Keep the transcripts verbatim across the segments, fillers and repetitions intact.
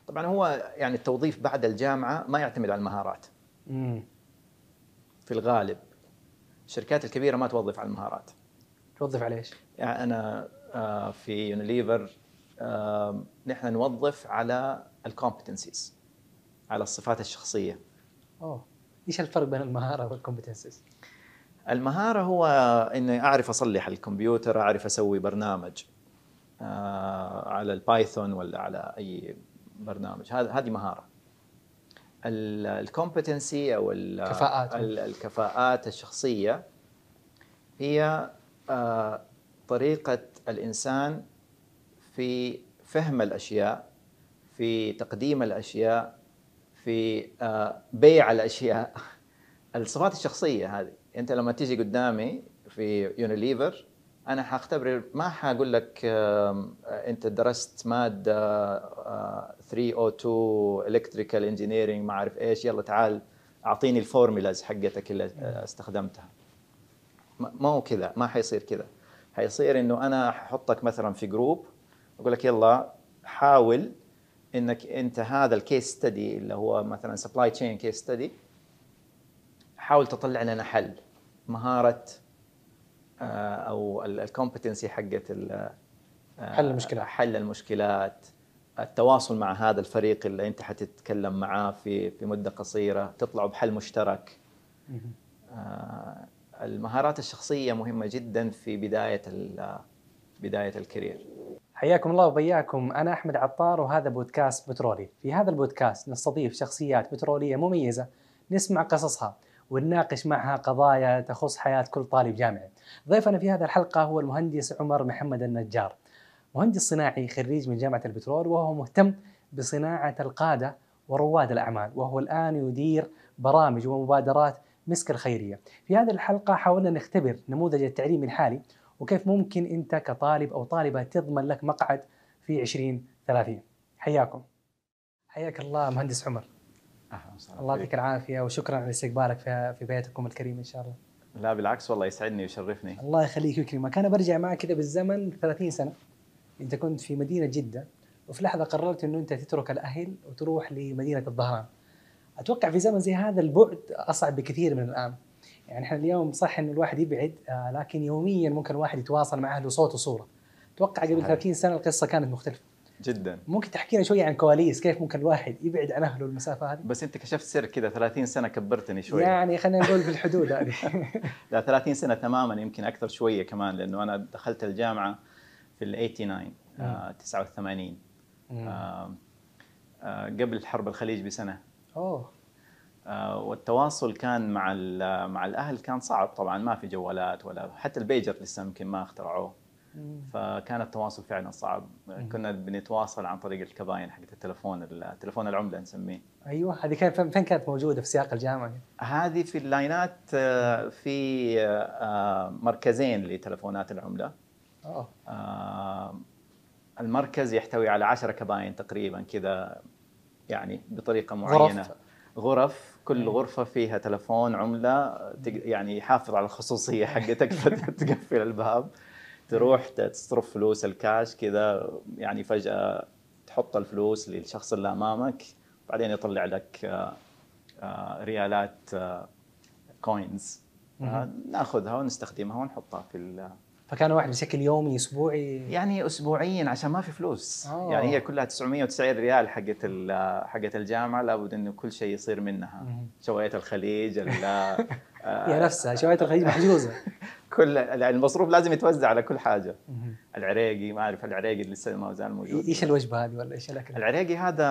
طبعا هو يعني التوظيف بعد الجامعة ما يعتمد على المهارات. امم في الغالب الشركات الكبيرة ما توظف على المهارات. توظف على ايش؟ يعني أنا آه، في يونيليفر آه، نحن نوظف على الكومبتنسيز، على الصفات الشخصية. اوه، ايش الفرق بين المهارة والكومبتنسز؟ المهارة هو إني أعرف أصلح الكمبيوتر، أعرف أسوي برنامج آه، على البايثون ولا على أي برنامج، هذا هذه مهارة. الكومبتنسي أو ال- كفاءات. ال- الكفاءات الشخصية هي آه، طريقة الإنسان في فهم الأشياء، في تقديم الأشياء، في آه، بيع الأشياء. الصفات الشخصية هذه، أنت لما تيجي قدامي في يونيليفر أنا حاختبر، ما حقول لك آم، أنت درست مادة آه، ثلاثمية واثنين إلكتريكال إنجينيرينج ما أعرف إيش، يلا تعال أعطيني الفورمولاز حقتك اللي آه، استخدمتها. ما ما هو كذا، ما حيصير كذا. حيصير إنه أنا ححطك مثلا في جروب، أقول لك يلا حاول إنك أنت هذا الكيس ستدي اللي هو مثلا سبلاي تشين كيس ستدي، حاول تطلع لنا حل. مهارة آه، أو الكومبتنسي حقت ال- حل آه، المشكلة. حل المشكلات، التواصل مع هذا الفريق اللي أنت حتتكلم معاه في في مدة قصيرة، تطلعوا بحل مشترك. مهم. آه، المهارات الشخصية مهمة جدا في بداية ال- بداية الكارير. حياكم الله وبياكم، أنا أحمد عطار وهذا بودكاست بترولي. في هذا البودكاست نستضيف شخصيات بترولية مميزة، نسمع قصصها ونناقش معها قضايا تخص حياة كل طالب جامعي. ضيفنا في هذه الحلقة هو المهندس عمر محمد النجار، مهندس صناعي خريج من جامعة البترول، وهو مهتم بصناعة القادة ورواد الأعمال، وهو الآن يدير برامج ومبادرات مسك الخيرية. في هذه الحلقة حاولنا نختبر نموذج التعليم الحالي، وكيف ممكن أنت كطالب أو طالبة تضمن لك مقعد في عشرين ثلاثين. حياكم. حياك الله مهندس عمر. أهلا وسهلا الله فيك. يعطيك العافية وشكرا على استقبالك في في بيتكم الكريم إن شاء الله. لا بالعكس، والله يسعدني ويشرفني. الله يخليك ويكرمك. أنا برجع معك كذا بالزمن ثلاثين سنة. أنت كنت في مدينة جدة، وفي لحظة قررت إنه أنت تترك الأهل وتروح لمدينة الظهران. أتوقع في زمن زي هذا البعد أصعب بكثير من الآن. يعني إحنا اليوم صح إنه الواحد يبعد، آه لكن يوميا ممكن الواحد يتواصل مع أهله صوت وصورة. أتوقع قبل صحيح. ثلاثين سنة القصة كانت مختلفة جدا. ممكن تحكي لنا شوية عن كواليس كيف ممكن الواحد يبعد عن أهله المسافة هذه؟ بس أنت كشفت سر كذا، ثلاثين سنة كبرتني شوية. يعني خلينا نقول في الحدود هذه. لا ثلاثين سنة تماما، يمكن أكثر شوية كمان، لأنه أنا دخلت الجامعة في ال تسعة وثمانين آه تسعة وثمانين آه آه قبل حرب الخليج بسنة. أوه. آه والتواصل كان مع مع الأهل كان صعب طبعا، ما في جوالات ولا حتى البيجر لسه يمكن ما اخترعوه. فكان التواصل فعلا صعب. كنا بنتواصل عن طريق الكباين حقت التلفون، التلفون العملة نسميه. أيوة، هذه كانت فين كانت موجودة في سياق الجامعة؟ هذه في اللاينات آه، في آه، مركزين لتلفونات العملة. أوه. آه، المركز يحتوي على عشرة كباين تقريبا كذا، يعني بطريقة معينة. غرف. غرف، كل مم. غرفة فيها تلفون عملة يعني يحافظ على الخصوصية حقتك، فتقفل الباب، تروح تصرف فلوس الكاش كذا، يعني فجأة تحط الفلوس للشخص اللي أمامك، بعدين يطلع لك آه، آه، ريالات آه، كوينز، ناخذها ونستخدمها ونحطها في ال... فكان واحد بشكل يومي أسبوعي؟ يعني اسبوعيا عشان ما في فلوس. أوه. يعني هي كلها تسعمية وتسعين ريال حقت ال... حقت الجامعه، لابد انه كل شيء يصير منها. شويه الخليج ال... هي نفسها شوية الخليج محجوزة. كل يعني المصروف لازم يتوزع على كل حاجه. العريقي، ما اعرف العريقي لسه ما زال موجود. ايش الوجبه هذه ولا ايش الاكل؟ العريقي هذا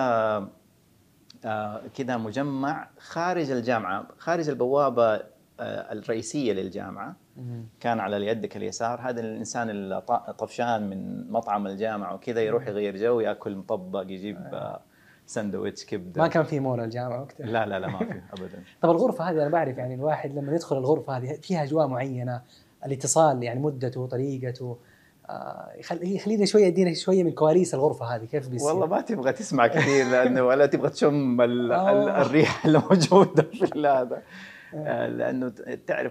آه كذا مجمع خارج الجامعه، خارج البوابه آه الرئيسيه للجامعه. كان على يدك اليسار هذا الانسان اللي طفشان من مطعم الجامعه وكذا، يروح يغير جو، ياكل مطبق، يجيب آه سندويتش كبده. ما كان في مول الجامعه وقتها؟ لا لا لا ما في ابدا. طب الغرفه هذه انا بعرف يعني الواحد لما يدخل الغرفه هذه فيها اجواء معينه، الاتصال يعني مدته طريقته، آه يخلينا شويه يدينا شويه من كواليس الغرفه هذه كيف بيصير؟ والله ما تبغى تسمع كثير لانه ولا تبغى تشم ال ال الريحه اللي موجوده في هذا، لانه تعرف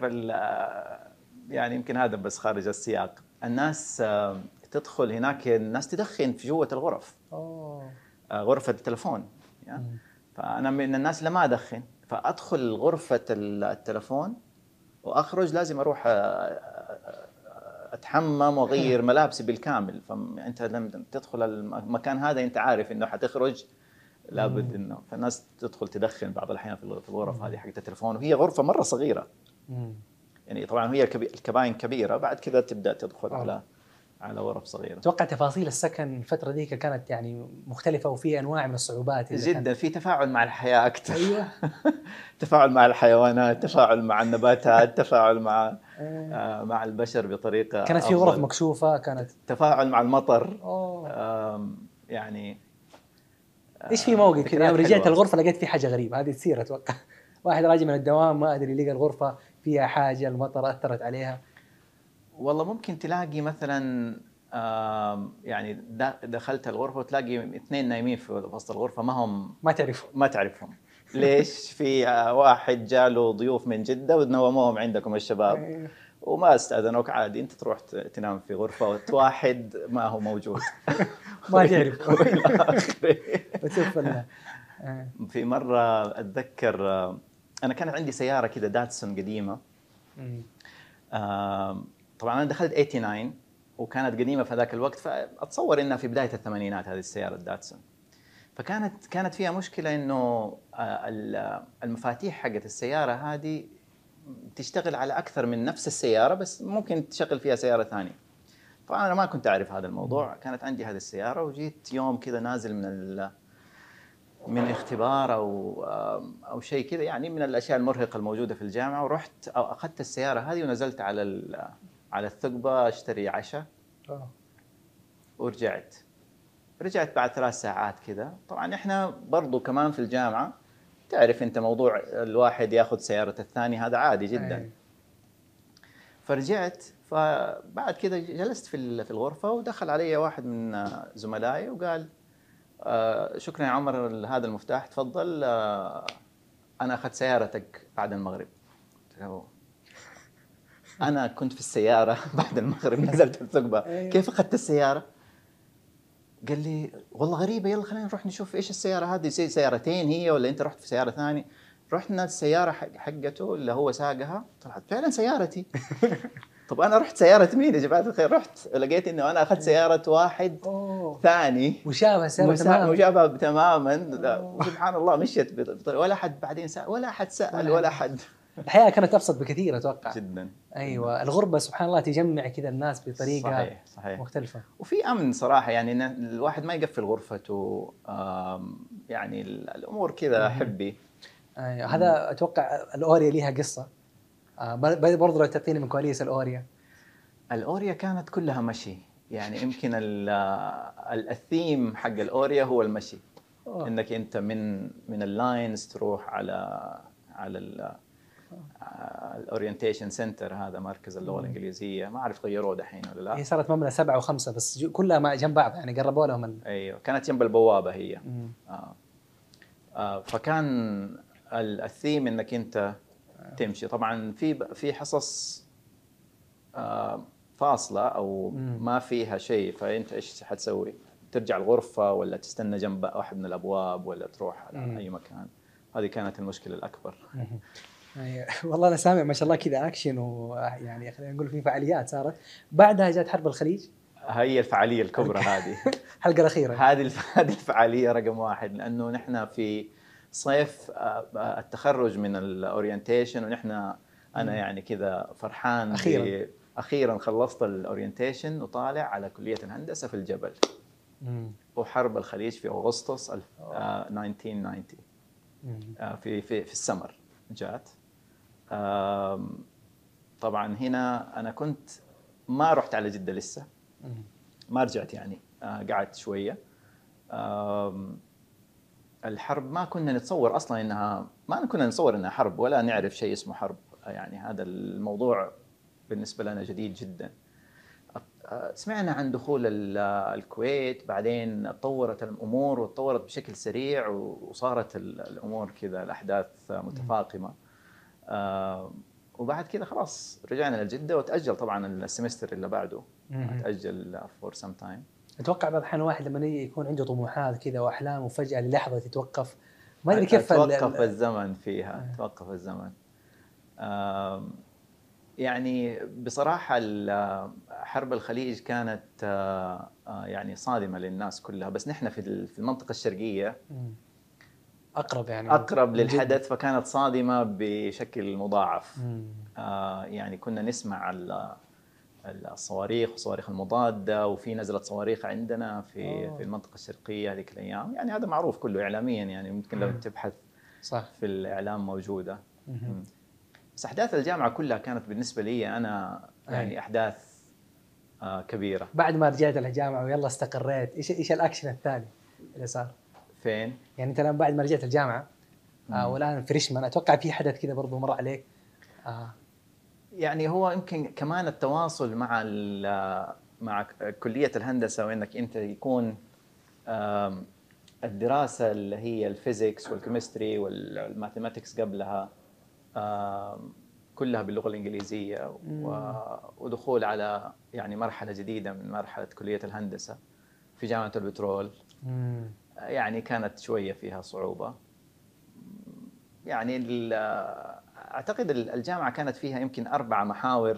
يعني يمكن هذا بس خارج السياق. الناس تدخل هناك، الناس تدخن في جوه الغرف. أوه. غرفه التلفون يعني. فانا من الناس اللي ما ادخن، فادخل غرفه التلفون واخرج لازم اروح اتحمم واغير ملابسي بالكامل. فانت لما تدخل المكان هذا انت عارف انه حتخرج لابد انه، فالناس تدخل تدخن بعض الاحيان في الغرف هذه حقت التلفون، وهي غرفه مره صغيره. يعني طبعا هي الكباين كبيره، بعد كذا تبدا تدخل أوه. على على غرف صغيره. اتوقع تفاصيل السكن الفتره ذيك كانت يعني مختلفه وفي انواع من الصعوبات جدا، في تفاعل مع الحياه اكثر. ايوه تفاعل مع الحيوانات، تفاعل مع النباتات، تفاعل مع آه مع البشر بطريقه كانت في غرف مكشوفه، كانت تفاعل مع المطر. آه يعني آه ايش في موقف كذا يوم رجعت الغرفه لقيت في حاجه غريبه؟ هذه تصير اتوقع واحد راجع من الدوام ما ادري لقى الغرفه فيها حاجه المطر اثرت عليها. والله ممكن تلاقي مثلا آه يعني دخلت الغرفه وتلاقي اثنين نايمين في وسط الغرفه ما هم ما تعرفهم ما تعرفهم ليش؟ في آه واحد جاله ضيوف من جده ونوموهم عندكم الشباب وما استاذنوك، عادي انت تروح تنام في غرفه واحد ما هو موجود. ما تعرف. في مره اتذكر انا كان عندي سياره كذا داتسون قديمه. آه طبعا انا دخلت تسعة وثمانين وكانت قديمه في ذاك الوقت، فاتصور انها في بدايه الثمانينات هذه السياره الداتسون. فكانت كانت فيها مشكله انه المفاتيح حقت السياره هذه تشتغل على اكثر من نفس السياره، بس ممكن تشغل فيها سياره ثانيه. طبعا انا ما كنت اعرف هذا الموضوع. كانت عندي هذه السياره وجيت يوم كذا نازل من من اختبار او او شيء كذا، يعني من الاشياء المرهقه الموجوده في الجامعه، ورحت او اخذت السياره هذه ونزلت على على الثقبه اشتري عشاء ورجعت. رجعت بعد ثلاث ساعات كذا. طبعا احنا برضو كمان في الجامعه تعرف انت موضوع الواحد ياخذ سياره الثاني هذا عادي جدا. أي. فرجعت، فبعد كذا جلست في في الغرفه ودخل علي واحد من زملائي وقال آه شكرا يا عمر هذا المفتاح تفضل، آه انا اخذت سيارتك بعد المغرب. انا كنت في السياره بعد المغرب نزلت الثقبه، كيف اخذت السياره؟ قال لي والله غريبه، يلا خلينا نروح نشوف ايش السياره هذه، زي سيارتين هي ولا انت رحت في سياره ثانيه؟ رحنا السياره حق حقته اللي هو ساقها، طلعت فعلا سيارتي. طب انا رحت سياره مين يا جماعه الخير؟ رحت لقيت انه انا اخذت سياره واحد أوه. ثاني مشابه سياره تماما، مشابه تماما. سبحان الله مشيت بطريقه ولا حد بعدين سأل ولا حد سال ولا حد. الحياه كانت ابسط بكثير اتوقع. جدا. ايوه الغربه سبحان الله تجمع كذا الناس بطريقه صحيح صحيح مختلفه، وفي امن صراحه. يعني الواحد ما يقفل غرفته، يعني الامور كذا حبي. ايوه هذا اتوقع الاوريا ليها قصه. برضه لو تعطيني من كواليس الاوريا. الاوريا كانت كلها مشي، يعني يمكن الثيم حق الاوريا هو المشي. أوه. انك انت من من اللاينز تروح على على الاورينتيشن سنتر، هذا مركز اللغه الانجليزيه، ما اعرف غيروه دحين ولا لا. هي صارت مبنى سبعه وخمسه بس كلها ما جنب بعض، يعني قربوا لهم ال... ايوه كانت جنب البوابه هي. آه. آه فكان الثيم انك انت تمشي. طبعا في في حصص آه فاصله او مم. ما فيها شيء، فانت ايش حتسوي؟ ترجع الغرفه ولا تستنى جنب واحد من الابواب ولا تروح على مم. اي مكان؟ هذه كانت المشكله الاكبر. أيوة. والله انا سامع ما شاء الله كذا اكشن، ويعني خلينا نقول في فعاليات صارت. بعدها جت حرب الخليج، هي الفعاليه الكبرى هذه. الحلقه الاخيره هذه هذه الفعاليه رقم واحد، لانه نحن في صيف التخرج من الاورينتيشن، ونحن انا يعني كذا فرحان اخيرا اخيرا خلصت الاورينتيشن وطالع على كليه الهندسه في الجبل. مم. وحرب الخليج في اغسطس ألف وتسعمائة وتسعين آه في في في السمر جات. طبعا هنا انا كنت ما رحت على جده لسه، ما رجعت يعني، آه قعدت شويه. الحرب ما كنا نتصور اصلا انها ما كنا نتصور انها حرب، ولا نعرف شيء اسمه حرب. يعني هذا الموضوع بالنسبه لنا جديد جدا. سمعنا عن دخول الكويت، بعدين تطورت الامور وتطورت بشكل سريع، وصارت الامور كذا الاحداث متفاقمه. وبعد كذا خلاص رجعنا لجده، وتاجل طبعا السمستر اللي بعده، تاجل فور سم تايم. اتوقع بعض الاحيان الواحد لما يكون عنده طموحات كذا واحلام وفجاه للحظه تتوقف، ما ادري كيف توقف الزمن فيها. توقف الزمن. يعني بصراحة حرب الخليج كانت يعني صادمة للناس كلها، بس نحن في في المنطقة الشرقية أقرب يعني أقرب للحدث، فكانت صادمة بشكل مضاعف. يعني كنا نسمع الصواريخ والصواريخ المضادة، وفي نزلة صواريخ عندنا في أوه. في المنطقة الشرقية هذيك الأيام. يعني هذا معروف كله إعلاميا، يعني ممكن لو تبحث صح. في الإعلام موجودة. بس أحداث الجامعة كلها كانت بالنسبة لي أنا يعني أحداث آه كبيرة. بعد ما رجعت الجامعة ويلا استقريت، إيش إيش الأكشن الثاني اللي صار؟ فين؟ يعني أنت الآن بعد ما رجعت الجامعة آه والآن فريشمان، أتوقع في حدث كذا برضو مر عليك. آه. يعني هو يمكن كمان التواصل مع مع كلية الهندسة، وإنك أنت يكون الدراسة اللي هي الفيزيكس والكيمستري والماثيماتكس قبلها كلها باللغة الإنجليزية، ودخول على يعني مرحلة جديدة من مرحلة كلية الهندسة في جامعة البترول. مم. يعني كانت شوية فيها صعوبة. يعني أعتقد الجامعة كانت فيها يمكن أربع محاور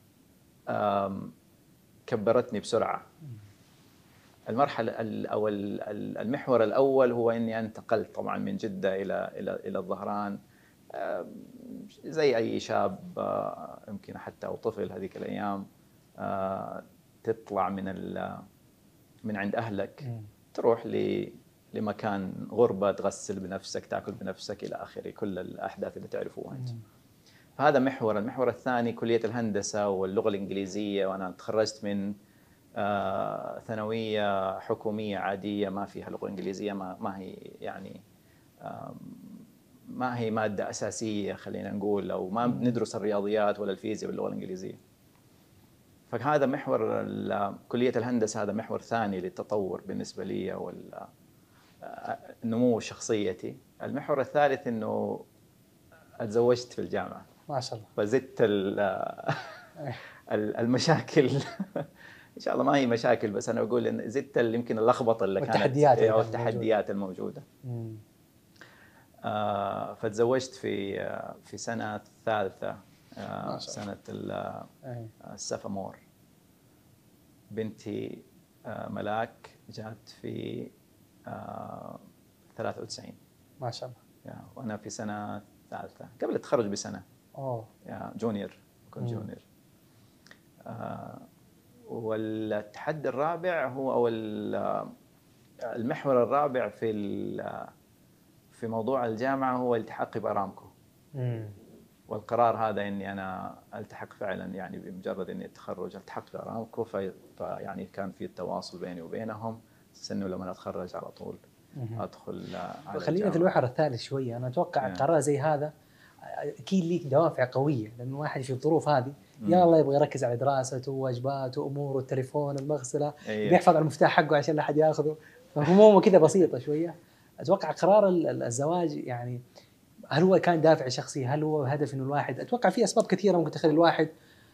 كبرتني بسرعة. المرحلة أو المحور الأول هو إني انتقلت طبعا من جدة إلى إلى إلى الظهران، زي أي شاب يمكن حتى أو طفل هذيك الأيام، تطلع من من عند أهلك، تروح لمكان غربة، تغسل بنفسك، تأكل بنفسك إلى آخره، كل الأحداث اللي تعرفوها أنت. فهذا محور. المحور الثاني كلية الهندسة واللغة الإنجليزية، وأنا تخرجت من آه ثانوية حكومية عادية ما فيها لغة إنجليزية، ما, ما هي يعني آه ما هي مادة أساسية خلينا نقول، أو ما ندرس الرياضيات ولا الفيزياء باللغة الإنجليزية. فهذا محور كلية الهندسة، هذا محور ثاني للتطور بالنسبة لي والنمو شخصيتي. المحور الثالث إنه اتزوجت في الجامعة ما شاء الله، فزدت المشاكل ان شاء الله ما هي مشاكل، بس انا اقول ان زدت يمكن اللخبطه اللي والتحديات كانت او التحديات الموجوده. آه فتزوجت في في سنه ثالثه، آه سنه السفامور. بنتي آه ملاك جات في آه ثلاثة وتسعين. ما شاء الله. وانا في سنه ثالثه قبل التخرج بسنه. اوه يا جونيور، كنت جونيور. آه والتحدي الرابع هو او المحور الرابع في في موضوع الجامعه هو التحاقي بارامكو. امم والقرار هذا اني انا التحق فعلا، يعني بمجرد اني التخرج التحقت بارامكو، فيعني كان في التواصل بيني وبينهم، بس انه لما اتخرج على طول ادخل على خلينا في المحور الثالث شويه. انا اتوقع يعني. قرار زي هذا اكيد ليك دوافع قويه، لانه الواحد في الظروف هذه يا الله يبغى يركز على دراسته وواجباته واموره، التليفون، المغسله، أيه. بيحفظ على المفتاح حقه عشان لا احد ياخذه، فهمومه كذا بسيطه شويه. اتوقع قرار الزواج يعني هل هو كان دافع شخصي؟ هل هو هدف انه الواحد، اتوقع في اسباب كثيره ممكن تخلي الواحد،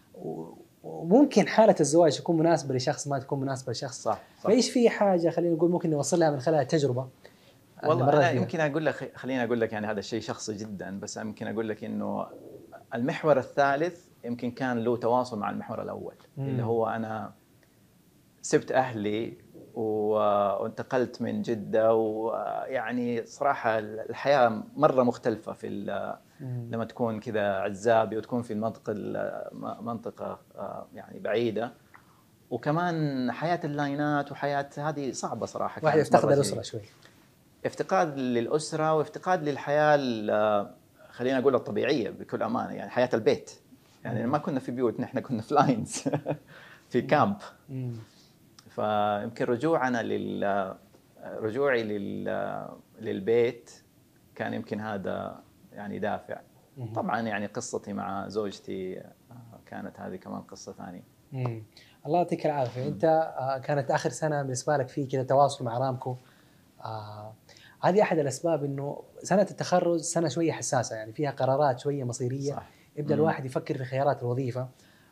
وممكن حاله الزواج تكون مناسبه لشخص ما تكون مناسبه لشخص. صح, صح. فايش في حاجه خلينا نقول ممكن نوصلها من خلال التجربه؟ والله أنا يمكن أقول لك، خليني أقول لك يعني هذا الشيء شخصي جدا، بس يمكن أقول لك إنه المحور الثالث يمكن كان له تواصل مع المحور الأول. مم. اللي هو أنا سبت أهلي وانتقلت من جدة، ويعني صراحة الحياة مرة مختلفة في لما تكون كذا عزابي وتكون في المنطقة منطقة يعني بعيدة، وكمان حياة اللاينات وحياة هذه صعبة صراحة. واحد يفتقد الأسرة شوي، افتقاد للأسرة وافتقاد للحياة خلينا نقول الطبيعية بكل أمانة، يعني حياة البيت. يعني مم. ما كنا في بيوت، نحن كنا في لاينز في كامب. مم. فيمكن رجوعنا لل رجوعي لل للبيت كان يمكن هذا يعني دافع. مم. طبعا يعني قصتي مع زوجتي كانت هذه كمان قصة ثانية. مم. الله يعطيك العافية. أنت كانت آخر سنة بالنسبة لك في كذا تواصل مع أرامكو. آه هذه أحد الأسباب إنه سنة التخرج سنة شوية حساسة، يعني فيها قرارات شوية مصيرية. صح. يبدأ الواحد يفكر في خيارات الوظيفة.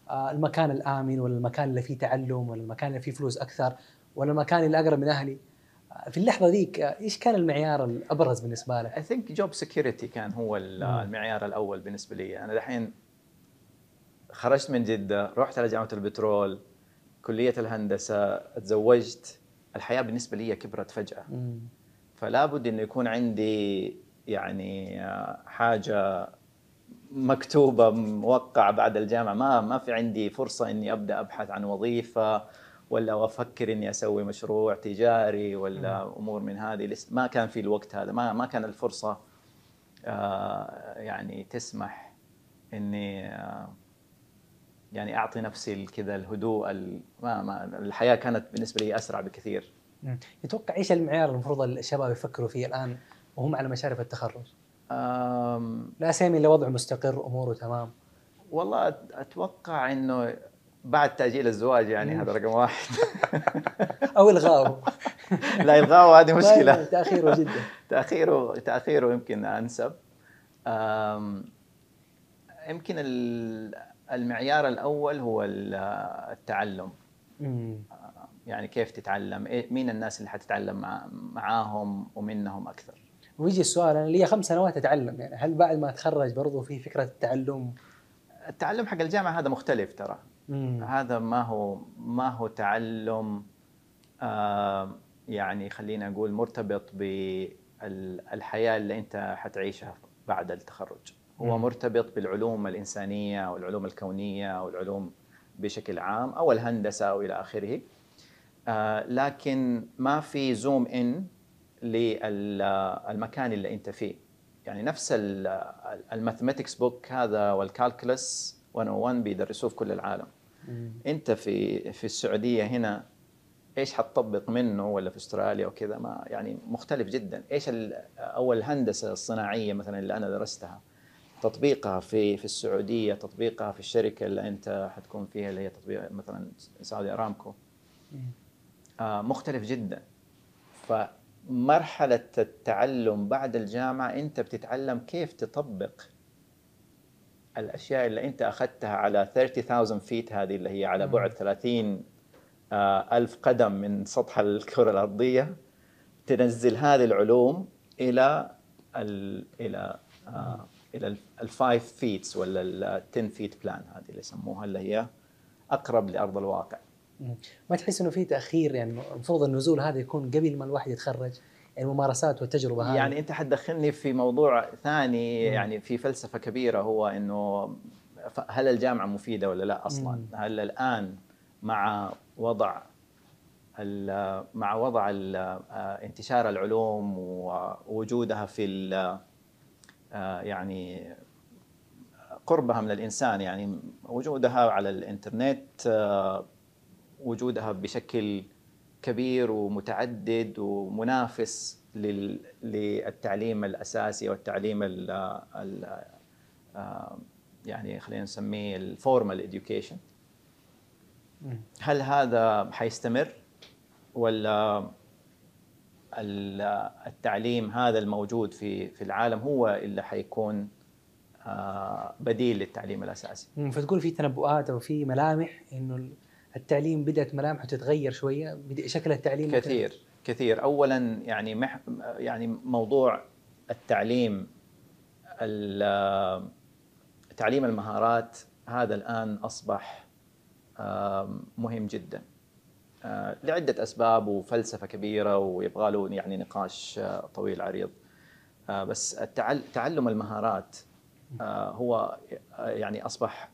آه، المكان الآمن ولا المكان اللي فيه تعلم ولا المكان اللي فيه فلوس أكثر ولا المكان اللي أقرب من أهلي؟ آه، في اللحظة ذيك آه، إيش كان المعيار الأبرز بالنسبة لك؟ I think job security كان هو مم. المعيار الأول بالنسبة لي. أنا دحين خرجت من جدة، رحت على جامعة البترول، كلية الهندسة، تزوجت، الحياة بالنسبة لي كبرت فجأة. مم. فلا بد إنه يكون عندي يعني حاجة مكتوبة موقعة بعد الجامعة. ما ما في عندي فرصة إني أبدأ أبحث عن وظيفة ولا أفكر إني أسوي مشروع تجاري ولا مم. أمور من هذه. لسه ما كان في الوقت هذا، ما ما كان الفرصة آه، يعني تسمح إني آه، يعني أعطي نفسي كذا الهدوء. ما ما الحياة كانت بالنسبة لي أسرع بكثير. مم. يتوقع إيش المعيار المفروض الشباب يفكروا فيه الآن وهم على مشارف التخرج؟ أم، لا سامي إلا وضع مستقر أموره تمام. والله أت- أتوقع إنه بعد تأجيل الزواج، يعني مم. هذا رقم واحد. أو إلغاؤه. لا، إلغاؤه هذه لا مشكلة. لا، تأخيره جدا. تأخيره تأخيره يمكن أنسب. أم، يمكن ال- المعيار الأول هو ال- التعلم. مم. يعني كيف تتعلم، إيه- مين الناس اللي حتتعلم مع معاهم ومنهم أكثر. ويجي السؤال، أنا لي خمس سنوات أتعلم، يعني هل بعد ما أتخرج برضو في فكرة التعلم؟ التعلم حق الجامعة هذا مختلف ترى. مم. هذا ما هو ما هو تعلم آه يعني خلينا نقول مرتبط بالحياة اللي أنت حتعيشها بعد التخرج. هو مم. مرتبط بالعلوم الإنسانية أو العلوم الكونية أو العلوم بشكل عام أو الهندسة أو إلى آخره. آه لكن ما في زوم إن للمكان اللي أنت فيه. يعني نفس الماثماتكس بوك هذا والكالكولس مية وواحد بيدرسوه في كل العالم. مم. انت في في السعوديه هنا ايش حتطبق منه، ولا في استراليا وكذا، ما يعني مختلف جدا. ايش او الهندسه الصناعيه مثلا اللي انا درستها، تطبيقها في في السعوديه، تطبيقها في الشركه اللي انت حتكون فيها اللي هي تطبيق مثلا سعودي ارامكو، آه مختلف جدا. فمرحله التعلم بعد الجامعه انت بتتعلم كيف تطبق الاشياء اللي انت اخذتها على ثلاثين ألف فيت، هذه اللي هي على بعد ثلاثين ألف قدم من سطح الكرة الأرضية. تنزل هذه العلوم إلى ال إلى آه إلى الفايف فيتس ولا التن فيت بلان، هذه اللي يسموها اللي هي أقرب لأرض الواقع. مم. ما تحس إنه في تأخير؟ يعني المفروض النزول هذا يكون قبل ما الواحد يتخرج، يعني الممارسات والتجربة هذه. يعني أنت حتدخلني في موضوع ثاني، مم. يعني في فلسفة كبيرة، هو إنه هل الجامعة مفيدة ولا لا أصلا؟ مم. هل الآن مع وضع مع وضع انتشار العلوم ووجودها في يعني قربها من الإنسان، يعني وجودها على الإنترنت، وجودها بشكل كبير ومتعدد ومنافس للتعليم الأساسي والتعليم ال ال يعني خلينا نسميه الفورمال إديوكيشن. هل هذا حيستمر ولا التعليم هذا الموجود في في العالم هو اللي حيكون بديل للتعليم الأساسي؟ فتقول في تنبؤات أو في ملامح إنه التعليم بدأت ملامحه تتغير شوية، بدأ شكل التعليم كثير ممكن. كثير. أولا يعني مح يعني موضوع التعليم تعليم المهارات هذا الآن أصبح مهم جدا لعدة أسباب وفلسفة كبيرة ويبغى له يعني نقاش طويل عريض. بس تعلم المهارات هو يعني أصبح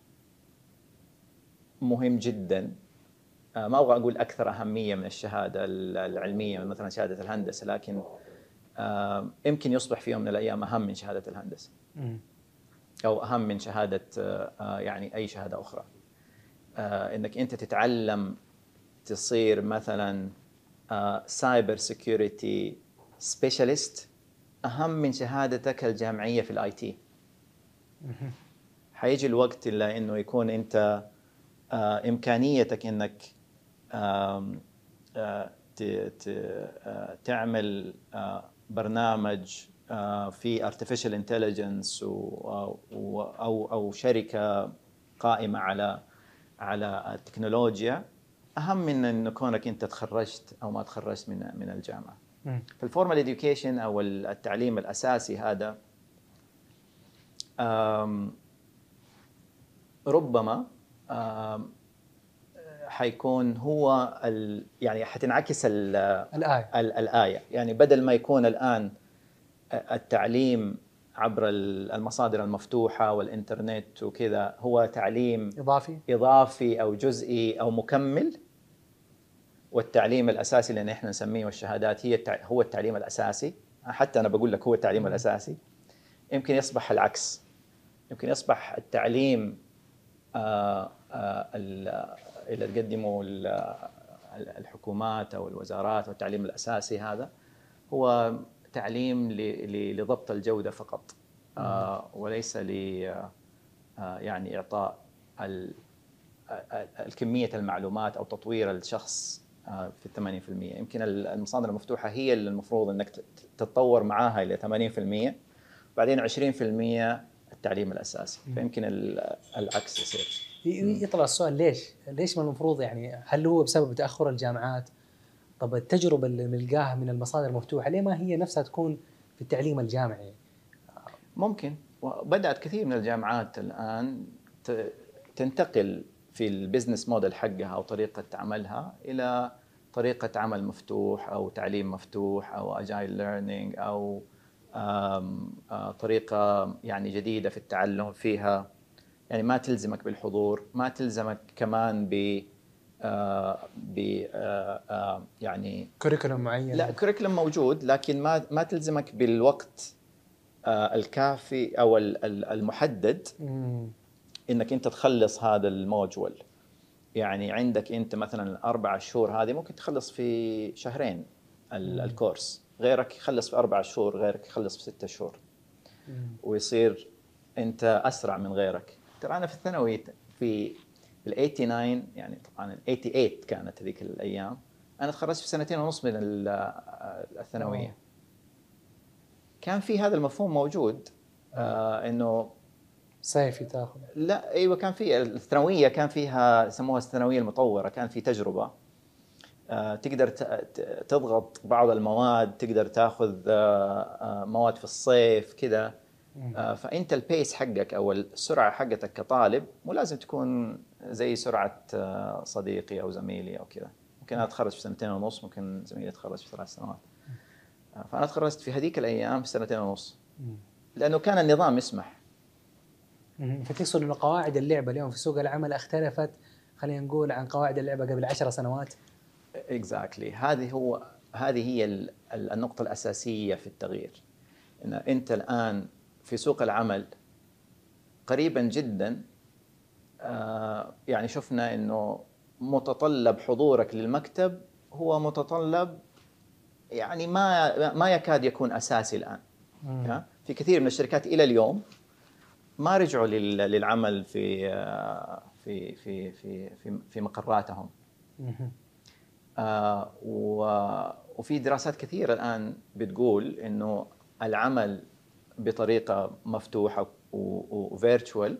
مهم جدا. ما أبغى أقول أكثر أهمية من الشهادة العلمية مثلا شهادة الهندسة، لكن يمكن يصبح في يوم من الأيام أهم من شهادة الهندسة أو أهم من شهادة يعني أي شهادة أخرى. إنك أنت تتعلم تصير مثلا سايبر سيكيورتي سبيشاليست أهم من شهادتك الجامعية في الآي تي. حيجي الوقت إلا إنه يكون أنت إمكانيتك إنك تعمل برنامج في artificial intelligence أو أو شركة قائمة على على التكنولوجيا اهم من انه كونك انت تخرجت او ما تخرجت من من الجامعه. فالفورمال اديوكيشن او التعليم الاساسي هذا ربما حيكون هو ال يعني حتنعكس ال الآية. ال الآية. يعني بدل ما يكون الآن التعليم عبر المصادر المفتوحة والإنترنت وكذا هو تعليم إضافي إضافي أو جزئي أو مكمل، والتعليم الأساسي اللي نحن نسميه والشهادات هي هو التعليم الأساسي، حتى أنا بقول لك هو التعليم الأساسي، يمكن يصبح العكس. يمكن يصبح التعليم آه آه اللي تقدمه الحكومات أو الوزارات والتعليم الأساسي هذا هو تعليم لضبط الجودة فقط، آه وليس ل آه يعني إعطاء الكمية المعلومات أو تطوير الشخص آه في ثمانين بالمئة. يمكن المصادر المفتوحة هي اللي المفروض أنك تتطور معاها إلى ثمانين بالمئة، بعدين عشرين بالمئة التعليم الأساسي. فيمكن العكس يصير. يطلع السؤال ليش؟ ليش ما المفروض يعني؟ هل هو بسبب تأخر الجامعات؟ طب التجربة اللي نلقاها من المصادر المفتوحة ليه ما هي نفسها تكون في التعليم الجامعي؟ ممكن. وبدأت كثير من الجامعات الآن تنتقل في البزنس موديل حقها أو طريقة عملها إلى طريقة عمل مفتوح أو تعليم مفتوح أو اجايل ليرنينج أو آم آم طريقة يعني جديدة في التعلم فيها يعني ما تلزمك بالحضور، ما تلزمك كمان ب آه ب آه آه يعني كوريكولم معين. لا كوريكولم موجود، لكن ما ما تلزمك بالوقت آه الكافي او المحدد مم. انك انت تخلص هذا الموجول. يعني عندك انت مثلا الاربع شهور هذه ممكن تخلص في شهرين الكورس، غيرك يخلص في اربع شهور، غيرك يخلص في ستة شهور، مم. ويصير انت اسرع من غيرك. ترى انا في الثانوي في ال تسعة وثمانين يعني طبعا ال ثمانية وثمانين كانت هذيك الايام، انا تخرجت في سنتين ونص من الثانويه. أوه. كان في هذا المفهوم موجود آه انه صيفي تاخذ. لا ايوه كان في الثانويه كان فيها يسموها الثانويه المطوره، كان في تجربه آه تقدر تضغط بعض المواد، تقدر تاخذ آه مواد في الصيف كذا. آه فانت البيس حقك او السرعه حقتك كطالب مو لازم تكون زي سرعه آه صديقي او زميلي او كذا. ممكن انا اتخرج في سنتين ونص، ممكن زميلي يتخرج في ثلاث سنوات. آه فانا تخرجت في هذيك الايام في سنتين ونص لانه كان النظام يسمح. فتقصد انه قواعد اللعبه اليوم في سوق العمل اختلفت، خلينا نقول، عن قواعد اللعبه قبل عشر سنوات. اكزاكتلي. هذه هو هذه هي النقطه الاساسيه في التغيير، ان انت الان في سوق العمل قريبا جدا آه يعني شفنا انه متطلب حضورك للمكتب هو متطلب يعني ما ما يكاد يكون اساسي الان. مم. في كثير من الشركات الى اليوم ما رجعوا للعمل في في في في في في مقراتهم. آه وفي دراسات كثيرة الآن بتقول إنه العمل بطريقة مفتوحة وفيرتشوال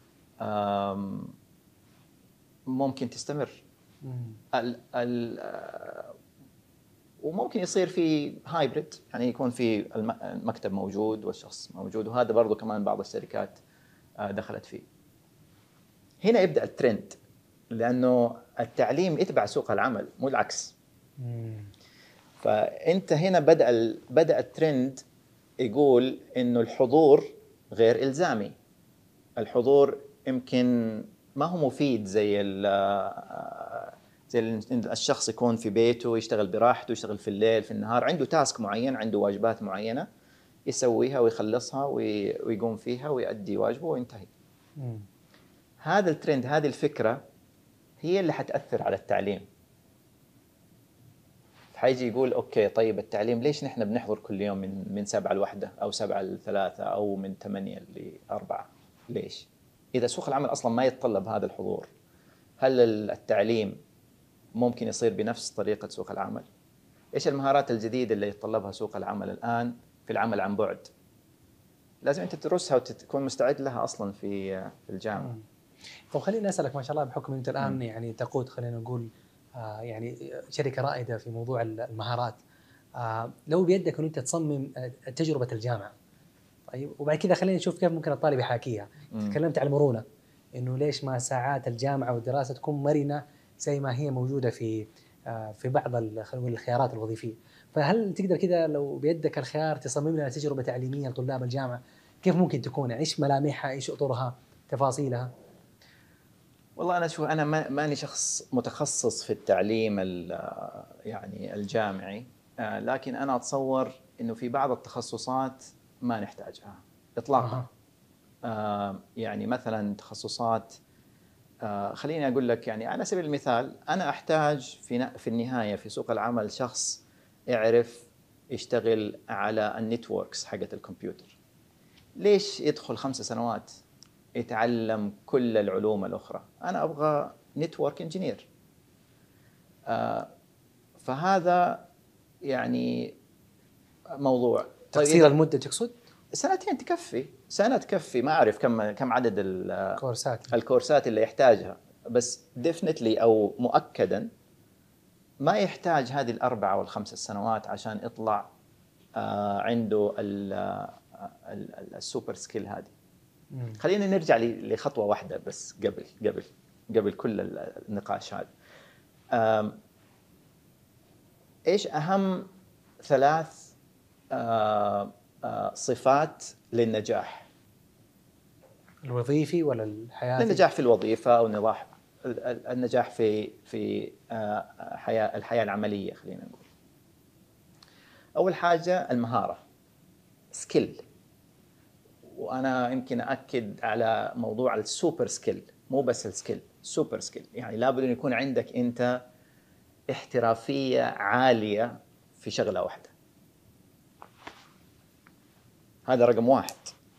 ممكن تستمر. ال ال وممكن يصير في هايبريد، يعني يكون في المكتب موجود والشخص موجود، وهذا برضو كمان بعض الشركات دخلت فيه. هنا يبدأ الترند، لأنه التعليم يتبع سوق العمل مو العكس. مم. فأنت هنا بدأ بدأ الترند يقول إنه الحضور غير إلزامي. الحضور يمكن ما هو مفيد زي زي الشخص يكون في بيته يشتغل براحته، يشتغل في الليل في النهار، عنده تاسك معين، عنده واجبات معينة يسويها ويخلصها ويقوم فيها ويؤدي واجبه وينتهي. مم. هذا الترند، هذه الفكرة هي اللي حتأثر على التعليم. حيجي يقول أوكي طيب التعليم ليش نحن بنحضر كل يوم من من سبعة لواحدة أو سبعة لثلاثة أو من ثمانية لأربعة؟ ليش؟ إذا سوق العمل أصلا ما يتطلب هذا الحضور، هل التعليم ممكن يصير بنفس طريقة سوق العمل؟ إيش المهارات الجديدة اللي يتطلبها سوق العمل الآن في العمل عن بعد؟ لازم أنت تدرسها وتكون مستعد لها أصلا في في الجامعة. طب خليني اسالك، ما شاء الله بحكم انت الان يعني تقود، خلينا نقول آه يعني شركه رائده في موضوع المهارات، آه لو بيدك ان انت تصمم تجربه الجامعه، طيب وبعد كذا خلينا نشوف كيف ممكن الطالب يحاكيها. تكلمت عن المرونه، انه ليش ما ساعات الجامعه والدراسه تكون مرنه زي ما هي موجوده في آه في بعض خلينا نقول الخيارات الوظيفيه. فهل تقدر كذا لو بيدك الخيار تصمم لنا تجربه تعليميه لطلاب الجامعه، كيف ممكن تكون؟ يعني ايش ملامحها، ايش اطرها، تفاصيلها؟ والله أنا شو أنا ما ماني شخص متخصص في التعليم يعني الجامعي، لكن أنا أتصور إنه في بعض التخصصات ما نحتاجها إطلاقاً. أه. يعني مثلاً تخصصات، أه خليني أقول لك، يعني على سبيل المثال أنا أحتاج في في النهاية في سوق العمل شخص يعرف يشتغل على النتوركس حقت الكمبيوتر. ليش يدخل خمس سنوات يتعلم كل العلوم الأخرى؟ أنا أبغى نتورك انجينير. آه فهذا يعني موضوع. تقصير طيب المدة تقصد؟ سنتين تكفي، سنة تكفي. ما أعرف كم كم عدد الكورسات الكورسات اللي يحتاجها، بس definitely أو مؤكدا ما يحتاج هذه الأربعة أو الخمس سنوات عشان يطلع آه عنده السوبر سكيل هذه. خلينا نرجع لخطوة واحدة بس قبل قبل قبل كل النقاش هذا. إيش أهم ثلاث صفات للنجاح؟ الوظيفي ولا الحياتي؟ النجاح في الوظيفة أو النجاح النجاح في في حياة الحياة العملية. خلينا نقول أول حاجة المهارة، سكيل. وأنا يمكن أكد على موضوع السوبر سكيل، مو بس السكيل، سوبر سكيل. يعني لابد أن يكون عندك أنت احترافية عالية في شغلة واحدة. هذا رقم واحد.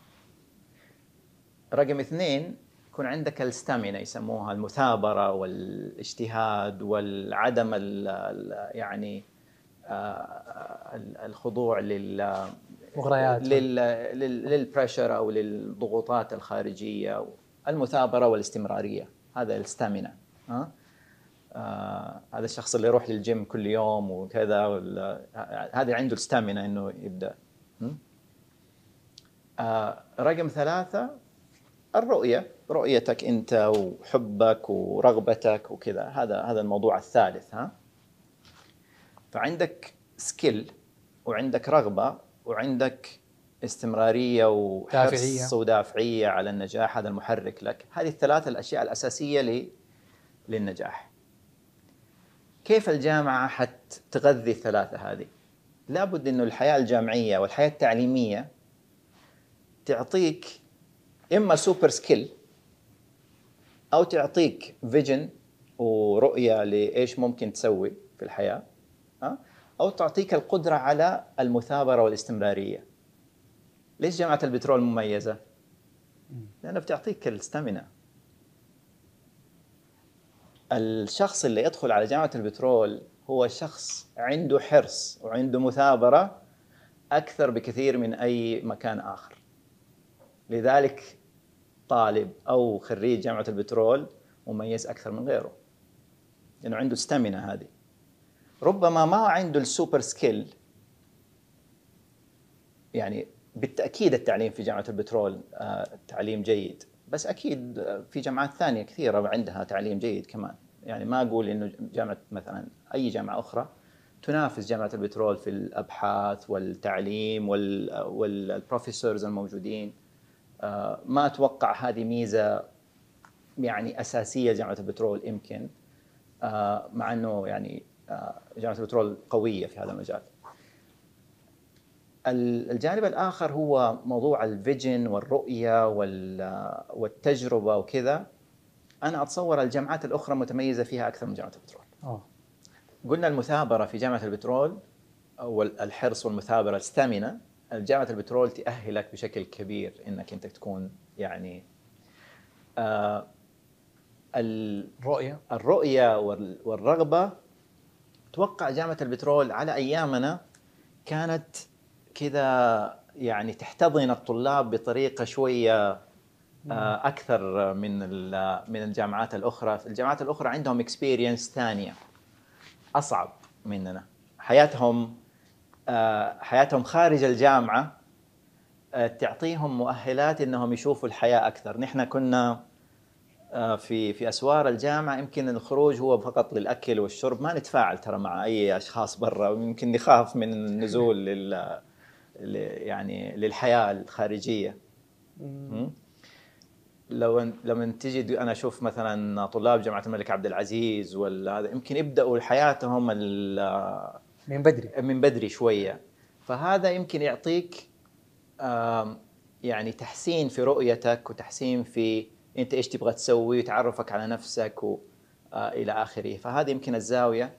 رقم اثنين، يكون عندك الستامينا، يسموها المثابرة والاجتهاد والعدم ال يعني الخضوع لل مغريات للبريشر او للضغوطات الخارجيه. المثابره والاستمراريه، هذا الستامينا. ها آه هذا الشخص اللي يروح للجيم كل يوم وكذا، هذا عنده الستامينا انه يبدا. آه رقم ثلاثة، الرؤيه، رؤيتك انت وحبك ورغبتك وكذا. هذا هذا الموضوع الثالث. ها فعندك سكيل وعندك رغبه وعندك استمرارية وحرص دافعية. ودافعية على النجاح، هذا المحرك لك. هذه الثلاث الأشياء الأساسية للنجاح. كيف الجامعة حتغذي الثلاثة هذه؟ لابد أنه الحياة الجامعية والحياة التعليمية تعطيك إما سوبر سكيل أو تعطيك فيجن ورؤية لإيش ممكن تسوي في الحياة، أو تعطيك القدرة على المثابرة والاستمرارية. ليش جامعة البترول مميزة؟ لأنها بتعطيك الستامينا. الشخص اللي يدخل على جامعة البترول هو شخص عنده حرص وعنده مثابرة أكثر بكثير من أي مكان آخر. لذلك طالب أو خريج جامعة البترول مميز أكثر من غيره، لأنه عنده ستامينا هذه. ربما ما عنده السوبر سكيل. يعني بالتأكيد التعليم في جامعة البترول تعليم جيد، بس أكيد في جامعات ثانية كثيرة عندها تعليم جيد كمان. يعني ما أقول إنه جامعة مثلا أي جامعة أخرى تنافس جامعة البترول في الأبحاث والتعليم والبروفيسورز الموجودين. ما أتوقع هذه ميزة يعني أساسية جامعة البترول يمكن، مع أنه يعني جامعة البترول قوية في هذا المجال. الجانب الآخر هو موضوع الفيجن والرؤية والتجربة وكذا. أنا أتصور الجامعات الأخرى متميزة فيها أكثر من جامعة البترول. أوه. قلنا المثابرة في جامعة البترول أو الحرص والمثابرة، الستامينا. جامعة البترول تأهلك بشكل كبير إنك أنت تكون يعني آه الرؤية الرؤية والرغبة. توقع جامعة البترول على أيامنا كانت كذا يعني تحتضن الطلاب بطريقة شوية اكثر من من الجامعات الاخرى. الجامعات الاخرى عندهم اكسبيرينس ثانيه اصعب مننا. حياتهم حياتهم خارج الجامعه تعطيهم مؤهلات انهم يشوفوا الحياه اكثر. نحن كنا في في اسوار الجامعه يمكن الخروج هو فقط للاكل والشرب، ما نتفاعل ترى مع اي اشخاص برا، ويمكن نخاف من النزول لل يعني للحياه الخارجيه. لو لما تجي انا اشوف مثلا طلاب جامعه الملك عبد العزيز ولا هذا يمكن يبداوا حياتهم من بدري من بدري شويه، فهذا يمكن يعطيك يعني تحسين في رؤيتك وتحسين في انت ايش تبغى تسوي وتعرفك على نفسك والى اخره. فهذه يمكن الزاويه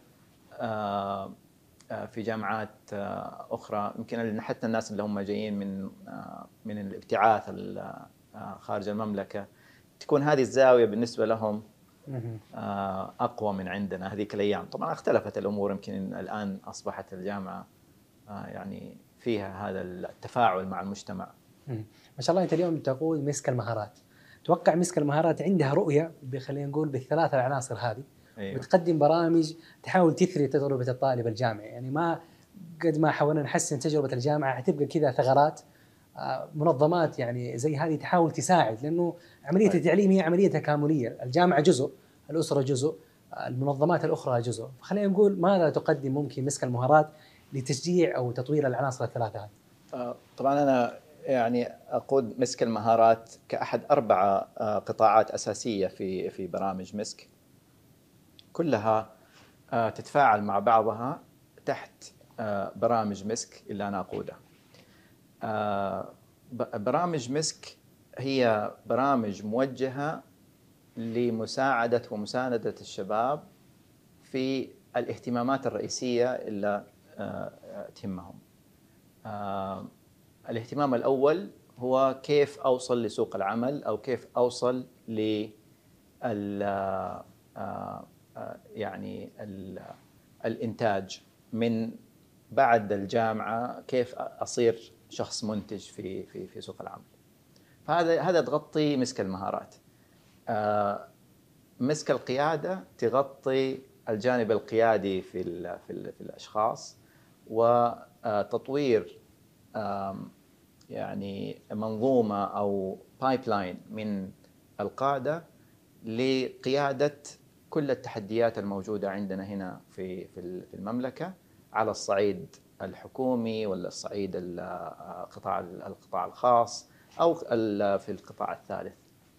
في جامعات اخرى. يمكن حتى الناس اللي هم جايين من من الابتعاث خارج المملكه تكون هذه الزاويه بالنسبه لهم اقوى من عندنا هذيك الايام. طبعا اختلفت الامور، يمكن الان اصبحت الجامعه يعني فيها هذا التفاعل مع المجتمع. ما شاء الله انت اليوم تقود مسك المهارات. اتوقع مسك المهارات عندها رؤيه خلينا نقول بالثلاثه العناصر هذه. أيوة. وتقدم برامج تحاول تثري تجربه الطالب الجامعي. يعني ما قد ما حاولنا نحسن تجربه الجامعه حتبقى كذا ثغرات. منظمات يعني زي هذه تحاول تساعد، لانه عمليه التعليم هي عمليه تكامليه، الجامعه جزء، الاسره جزء، المنظمات الاخرى جزء. فخلينا نقول ماذا تقدم ممكن مسك المهارات لتشجيع او تطوير العناصر الثلاثه هذه؟ طبعا انا يعني اقود مسك المهارات كاحد اربع قطاعات اساسيه في في برامج مسك، كلها تتفاعل مع بعضها تحت برامج مسك اللي انا اقودها. برامج مسك هي برامج موجهه لمساعده ومسانده الشباب في الاهتمامات الرئيسيه اللي تهمهم. الاهتمام الأول هو كيف أوصل لسوق العمل، أو كيف أوصل ل يعني الإنتاج من بعد الجامعة، كيف أصير شخص منتج في في في سوق العمل. فهذا هذا تغطي مسك المهارات. مسك القيادة تغطي الجانب القيادي في في في الأشخاص، وتطوير يعني منظومة أو بايبلاين من القادة لقيادة كل التحديات الموجودة عندنا هنا في في المملكة على الصعيد الحكومي ولا الصعيد القطاع القطاع الخاص أو في القطاع الثالث.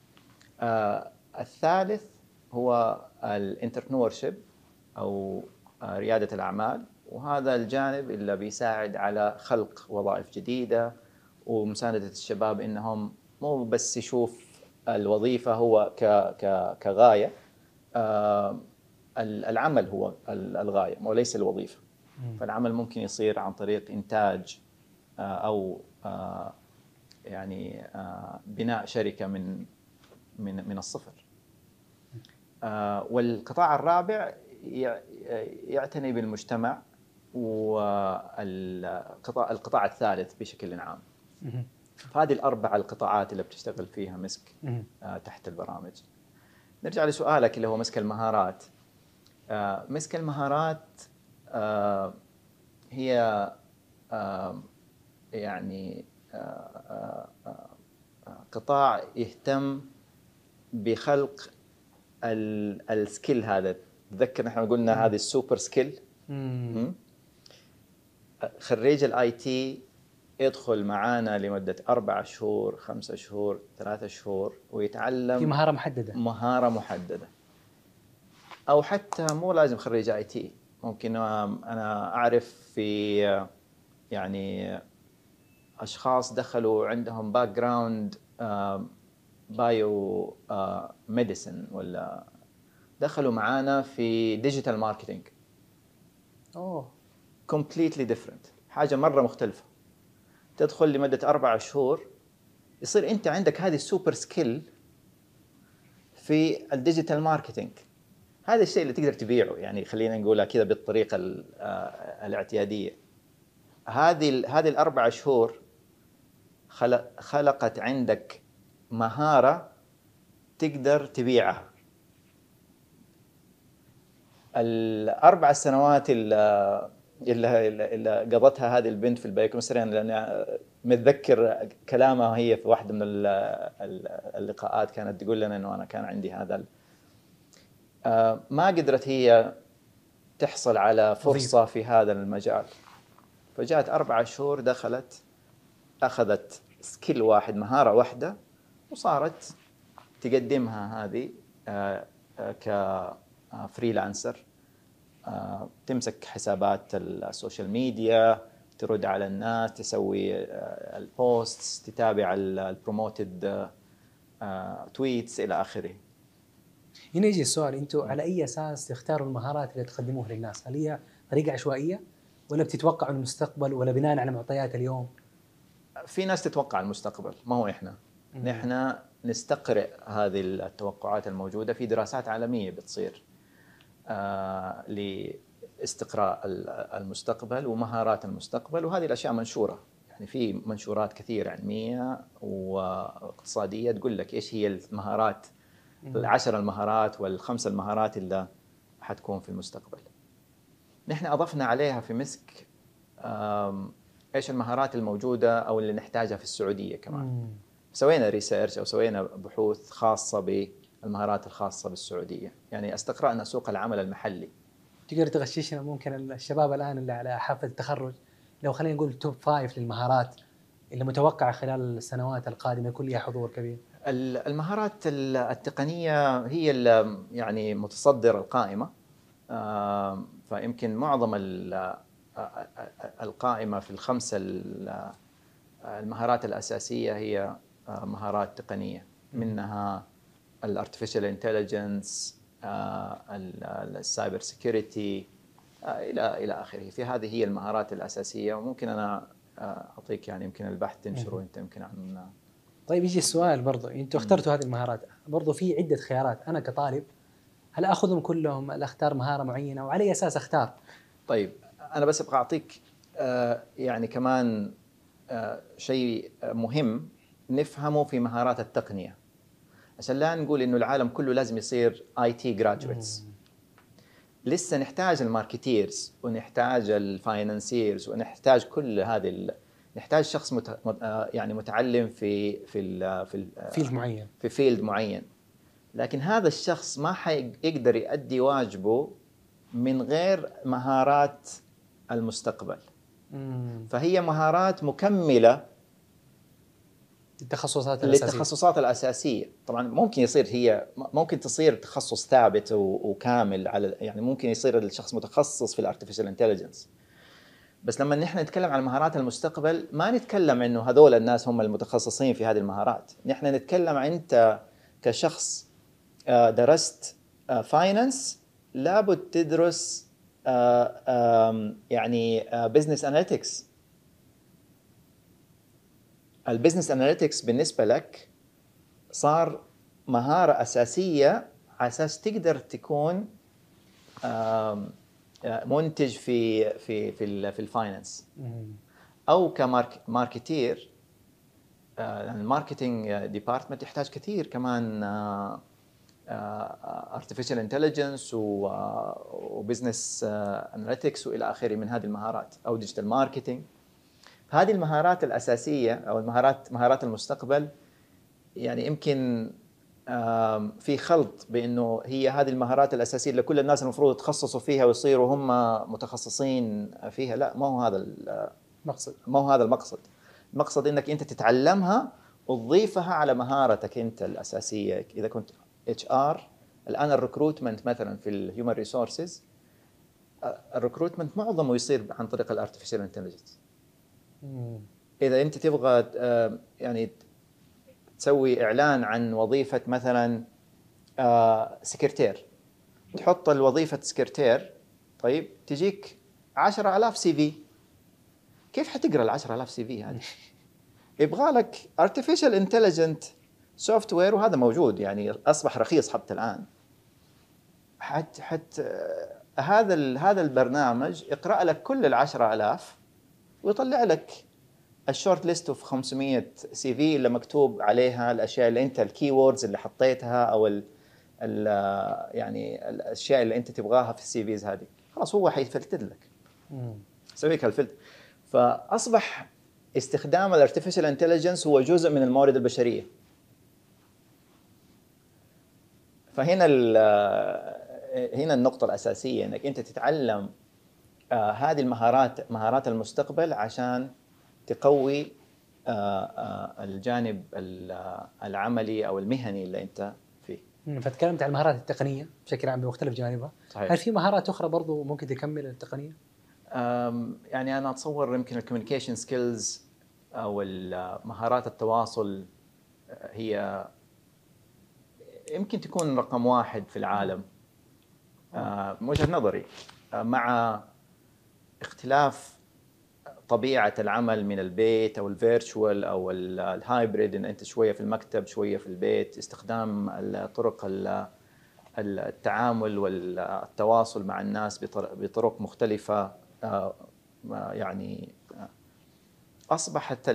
الثالث هو الانتربرنورشيب أو ريادة الأعمال، وهذا الجانب اللي بيساعد على خلق وظائف جديدة ومساندة الشباب إنهم مو بس يشوف الوظيفة هو ك ك كغاية، آه العمل هو الغاية وليس الوظيفة. فالعمل ممكن يصير عن طريق إنتاج آه أو آه يعني آه بناء شركة من من من الصفر. آه والقطاع الرابع يعتني بالمجتمع والقطاع القطاع الثالث بشكل عام. فهذه الأربع القطاعات اللي بتشتغل فيها مسك آه تحت البرامج. نرجع لسؤالك اللي هو مسك المهارات. آه مسك المهارات آه هي آه يعني آه آه قطاع يهتم بخلق السكيل هذا. تذكر نحن قلنا هذه السوبر سكيل. خريج الاي تي يدخل معانا لمدة أربع شهور، خمسة شهور، ثلاثة شهور، ويتعلم في مهارة محددة. مهارة محددة. أو حتى مو لازم خريج اي تي، ممكن أنا أعرف في يعني أشخاص دخلوا عندهم باك جراوند بايو ميديسن، ولا دخلوا معانا في ديجيتال ماركتينج. أوه completely different، حاجة مرة مختلفة. تدخل لمدة أربع شهور يصير أنت عندك هذه السوبر سكيل في الديجيتال ماركتينج. هذا الشيء اللي تقدر تبيعه، يعني خلينا نقولها كذا بالطريقة الاعتيادية. هذه هذه الأربع شهور خلقت عندك مهارة تقدر تبيعها. الأربع سنوات اللي, اللي, اللي قضتها هذه البنت في البايوكيمستري، لأني متذكر كلامها هي في واحدة من اللقاءات كانت تقول لنا أنه أنا كان عندي هذا، ما قدرت هي تحصل على فرصة في هذا المجال، فجاءت أربع شهور دخلت أخذت سكيل واحد، مهارة واحدة، وصارت تقدمها هذه كفريلانسر، تمسك حسابات السوشيال ميديا، ترد على الناس، تسوي البوستس، تتابع البروموتد تويتس إلى آخره. هنا يجي السؤال، أنتوا على أي أساس تختاروا المهارات اللي تقدموها للناس؟ هل هي طريقة عشوائية ولا بتتوقعوا المستقبل ولا بناء على معطيات اليوم؟ في ناس تتوقع المستقبل، ما هو إحنا. مم. نحن نستقرئ هذه التوقعات الموجودة في دراسات عالمية بتصير آه لاستقراء المستقبل ومهارات المستقبل، وهذه الأشياء منشورة، يعني في منشورات كثيرة علمية واقتصادية تقول لك إيش هي المهارات، العشر المهارات والخمس المهارات اللي حتكون في المستقبل. نحن أضفنا عليها في مسك إيش المهارات الموجودة أو اللي نحتاجها في السعودية كمان. مم. سوينا ريسيرش أو سوينا بحوث خاصة بالمهارات الخاصة بالسعودية، يعني استقرأنا سوق العمل المحلي. تقدر تغششنا ممكن الشباب الآن اللي على حافة التخرج، لو خلينا نقول توب فايف للمهارات اللي متوقعة خلال السنوات القادمة يكون لها حضور كبير؟ المهارات التقنية هي اللي يعني متصدر القائمة، فيمكن معظم القائمة في الخمسة المهارات الأساسية هي مهارات تقنية، منها الارتفيشال انتليجنس، السايبر سيكيورتي، إلى إلى آخره. في هذه هي المهارات الأساسية، وممكن أنا أعطيك يعني يمكن البحث تنشره أنت يمكن عن. طيب يجي السؤال برضو، أنتوا اخترتوا هذه المهارات، برضو في عدة خيارات، أنا كطالب هل أخذهم كلهم، هل أختار مهارة معينة وعلى أي أساس أختار؟ طيب أنا بس أبغى أعطيك آه يعني كمان آه شيء مهم نفهمه في مهارات التقنية، عشان لا نقول إنه العالم كله لازم يصير آي تي graduates. لسه نحتاج الماركتيرز ونحتاج الفاينانسيرز ونحتاج كل هذه ال... نحتاج شخص مت... يعني متعلم في في ال... في ال... فيلد معين في فيلد معين، لكن هذا الشخص ما حيقدر يؤدي واجبه من غير مهارات المستقبل. مم. فهي مهارات مكملة للتخصصات الأساسية. للتخصصات الأساسية. طبعا ممكن يصير هي ممكن تصير تخصص ثابت وكامل على، يعني ممكن يصير الشخص متخصص في الارتفيشال انتليجنس، بس لما نحن نتكلم عن مهارات المستقبل ما نتكلم انه هذول الناس هم المتخصصين في هذه المهارات. نحن نتكلم عن انت كشخص درست فاينانس لابد تدرس يعني بزنس اناليتكس. البزنس اناليتكس بالنسبة لك صار مهارة أساسية على أساس تقدر تكون منتج في في في في الفاينانس، أو كماركتير. الماركتينج ديبارتمنت يحتاج كثير كمان artificial intelligence وبزنس اناليتكس والى اخره من هذه المهارات، او ديجيتال ماركتينج. هذه المهارات الاساسيه او المهارات مهارات المستقبل، يعني يمكن في خلط بانه هي هذه المهارات الاساسيه اللي كل الناس المفروض يتخصصوا فيها ويصيروا هم متخصصين فيها. لا، ما هو هذا المقصد. ما هو هذا المقصد. المقصد انك انت تتعلمها وتضيفها على مهارتك انت الاساسيه. اذا كنت اتش ار، الان الريكروتمنت مثلا في الهيومن ريسورسز، الريكروتمنت معظمه يصير عن طريق الارتفيشال انتليجنس. اذا انت تبغى يعني تسوي اعلان عن وظيفه مثلا سكرتير، تحط الوظيفه سكرتير، طيب تجيك عشرة آلاف سي في. كيف حتقرا ال عشرة آلاف سي في هذه؟ يبغى لك artificial intelligent software، وهذا موجود يعني اصبح رخيص حتى الان. حت حت هذا هذا البرنامج يقرا لك كل ال عشرة آلاف ويطلع لك الشورت ليست اوف خمسمية سي في اللي مكتوب عليها الاشياء اللي انت الكي ووردز اللي حطيتها او ال ال يعني الاشياء اللي انت تبغاها في السي فيز هذه، خلاص هو حيفلتر لك، يسوي لك الفلتر. فاصبح استخدام الارتفيشال انتليجنس هو جزء من الموارد البشريه. فهنا هنا النقطه الاساسيه انك انت تتعلم آه هذه المهارات، مهارات المستقبل، عشان تقوي آه آه الجانب العملي او المهني اللي انت فيه. فتكلمت عن المهارات التقنيه بشكل عام بمختلف جوانبها. صحيح. هل في مهارات اخرى برضو ممكن تكمل التقنيه؟ يعني انا اتصور يمكن الكوميونيكيشن سكيلز او مهارات التواصل هي يمكن تكون رقم واحد في العالم من وجهة نظري، مع اختلاف طبيعة العمل من البيت أو الفيرتشوال أو الهايبريد، إن أنت شوية في المكتب شوية في البيت، استخدام الطرق التعامل والتواصل مع الناس بطرق مختلفة. يعني أصبحت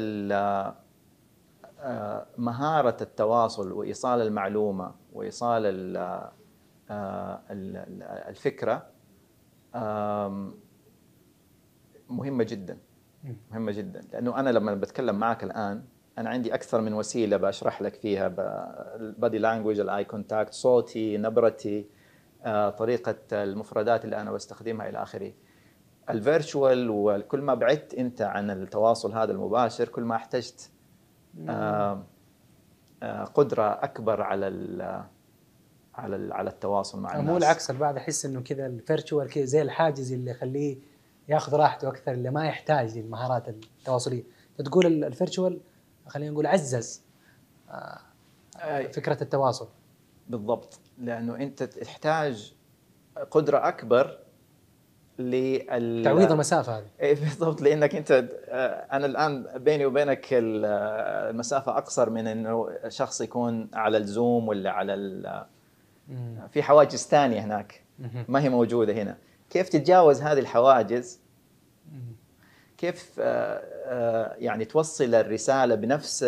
مهارة التواصل وإيصال المعلومة وإيصال الفكرة مهمة جدا، مهمة جدا. لأنه أنا لما بتكلم معك الآن أنا عندي أكثر من وسيلة بشرح لك فيها، البادي لانجويج، الآي كونتاكت، صوتي، نبرتي، طريقة المفردات اللي أنا بستخدمها إلى آخره. الفيرتشوال، وكل ما بعدت أنت عن التواصل هذا المباشر كل ما احتجت قدرة أكبر على على على التواصل مع الناس. مو العكس، البعض يحس إنه كذا الفيرتشوال كذا زي الحاجز اللي يخليه ياخذ راحته أكثر، اللي ما يحتاج للمهارات التواصلية. تقول الفيرتشوال خلينا نقول عزز فكرة التواصل. بالضبط، لأنه أنت تحتاج قدرة أكبر لل تعويض المسافة هذه. إيه بالضبط، لأنك أنت أنا الآن بيني وبينك المسافة أقصر من إنه شخص يكون على الزوم ولا على ال... في حواجز ثانية هناك ما هي موجودة هنا. كيف تتجاوز هذه الحواجز؟ كيف يعني توصل الرسالة بنفس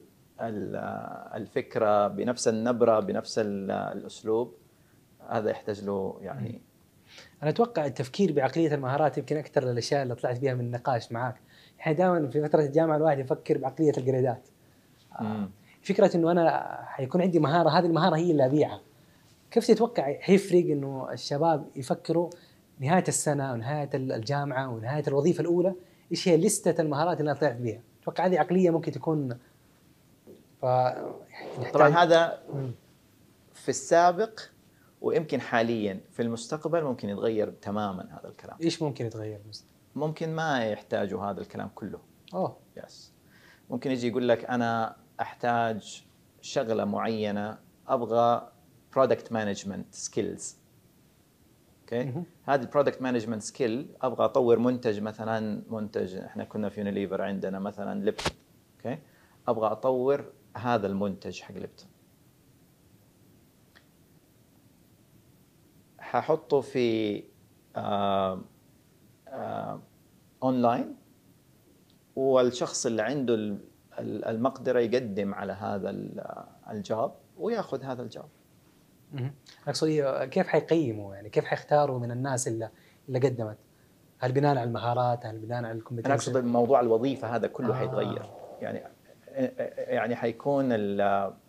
الفكرة، بنفس النبرة، بنفس الأسلوب؟ هذا يحتاج له يعني. أنا أتوقع التفكير بعقلية المهارات يمكن أكثر الأشياء اللي طلعت بها من النقاش معك. يعني دائما في فترة الجامعة الواحد يفكر بعقلية الجريدات. آه فكرة إنه أنا حيكون عندي مهارة، هذه المهارة هي اللي أبيعها. كيف تتوقع حيفرق إنه الشباب يفكروا نهاية السنة ونهاية الجامعة ونهاية الوظيفة الأولى إيش هي لستة المهارات اللي أنا طلعت بها؟ أتوقع هذه عقلية ممكن تكون ف... طبعا هذا في السابق، ويمكن حاليا في المستقبل ممكن يتغير تماما هذا الكلام. ايش ممكن يتغير؟ ممكن ما يحتاجوا هذا الكلام كله. اوه يس ممكن يجي يقول لك انا احتاج شغله معينه، ابغى برودكت مانجمنت سكيلز. اوكي، هذه البرودكت مانجمنت سكيل ابغى اطور منتج، مثلا منتج احنا كنا في يونيليفر عندنا مثلا ليبتون. اوكي، ابغى اطور هذا المنتج حق ليبتون، ححطه في آه آه اونلاين، والشخص اللي عنده المقدرة يقدم على هذا الجوب وياخذ هذا الجوب. اقصد كيف حيقيموا، يعني كيف حيختاروا من الناس اللي اللي قدمت؟ هل بناء على المهارات، هل بناء على الكومبتنس؟ انا اقصد موضوع الوظيفة هذا كله آه. حيتغير. يعني يعني حيكون ال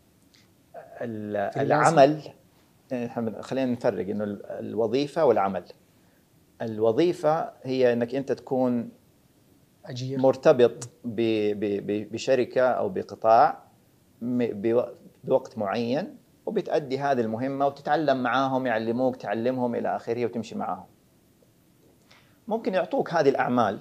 العمل، خلينا نفرق انه الوظيفة والعمل. الوظيفة هي انك انت تكون أجير. مرتبط بشركة او بقطاع بوقت معين، وبتأدي هذه المهمة وتتعلم معاهم، يعلموك تعلمهم إلى آخره وتمشي معاهم. ممكن يعطوك هذه الأعمال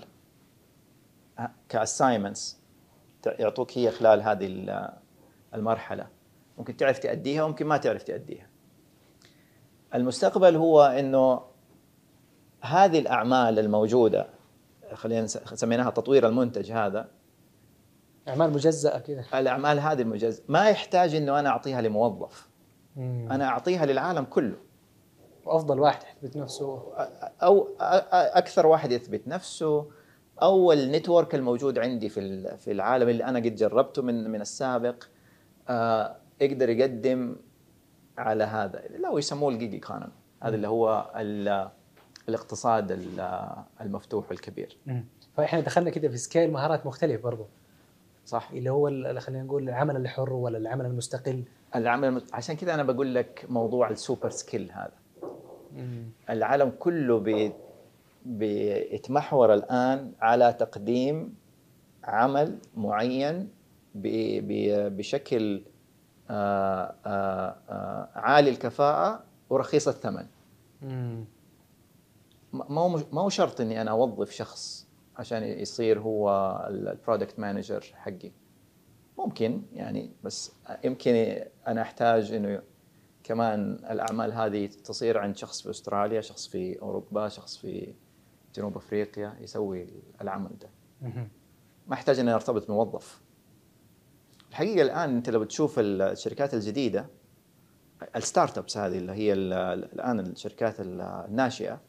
كأسايمنتس، يعطوك هي خلال هذه المرحلة، ممكن تعرف تأديها وممكن ما تعرف تأديها. المستقبل هو إنه هذه الأعمال الموجودة، خلينا نسميها تطوير المنتج، هذا أعمال مجزأة كذا. الأعمال هذه المجزأة ما يحتاج إنه أنا أعطيها لموظف، مم. أنا أعطيها للعالم كله، وأفضل واحد يثبت نفسه أو أكثر واحد يثبت نفسه، او النتورك الموجود عندي في في العالم اللي انا قد جربته من من السابق آه يقدر يقدم على هذا اللي هو يسموه الجيج ايكونومي. هذا اللي هو الاقتصاد المفتوح والكبير. فاحنا دخلنا كده في سكيل مهارات مختلف برضه. صح. اللي هو خلينا نقول العمل الحر ولا العمل المستقل. العمل عشان كذا انا بقول لك موضوع السوبر سكيل هذا. مم. العالم كله بي بيتمحور الان على تقديم عمل معين بشكل آآ آآ عالي الكفاءة ورخيص الثمن. مم. ما هو ما هو شرط اني انا اوظف شخص عشان يصير هو البرودكت مانجر حقي. ممكن يعني، بس يمكن انا احتاج انه كمان الاعمال هذه تصير عند شخص في استراليا، شخص في اوروبا، شخص في جنوب افريقيا يسوي العمل ده. ما احتاج اني ارتبط بموظف. الحقيقه الان انت لو تشوف الشركات الجديده، الستارت ابس هذه اللي هي الان الشركات الناشئه،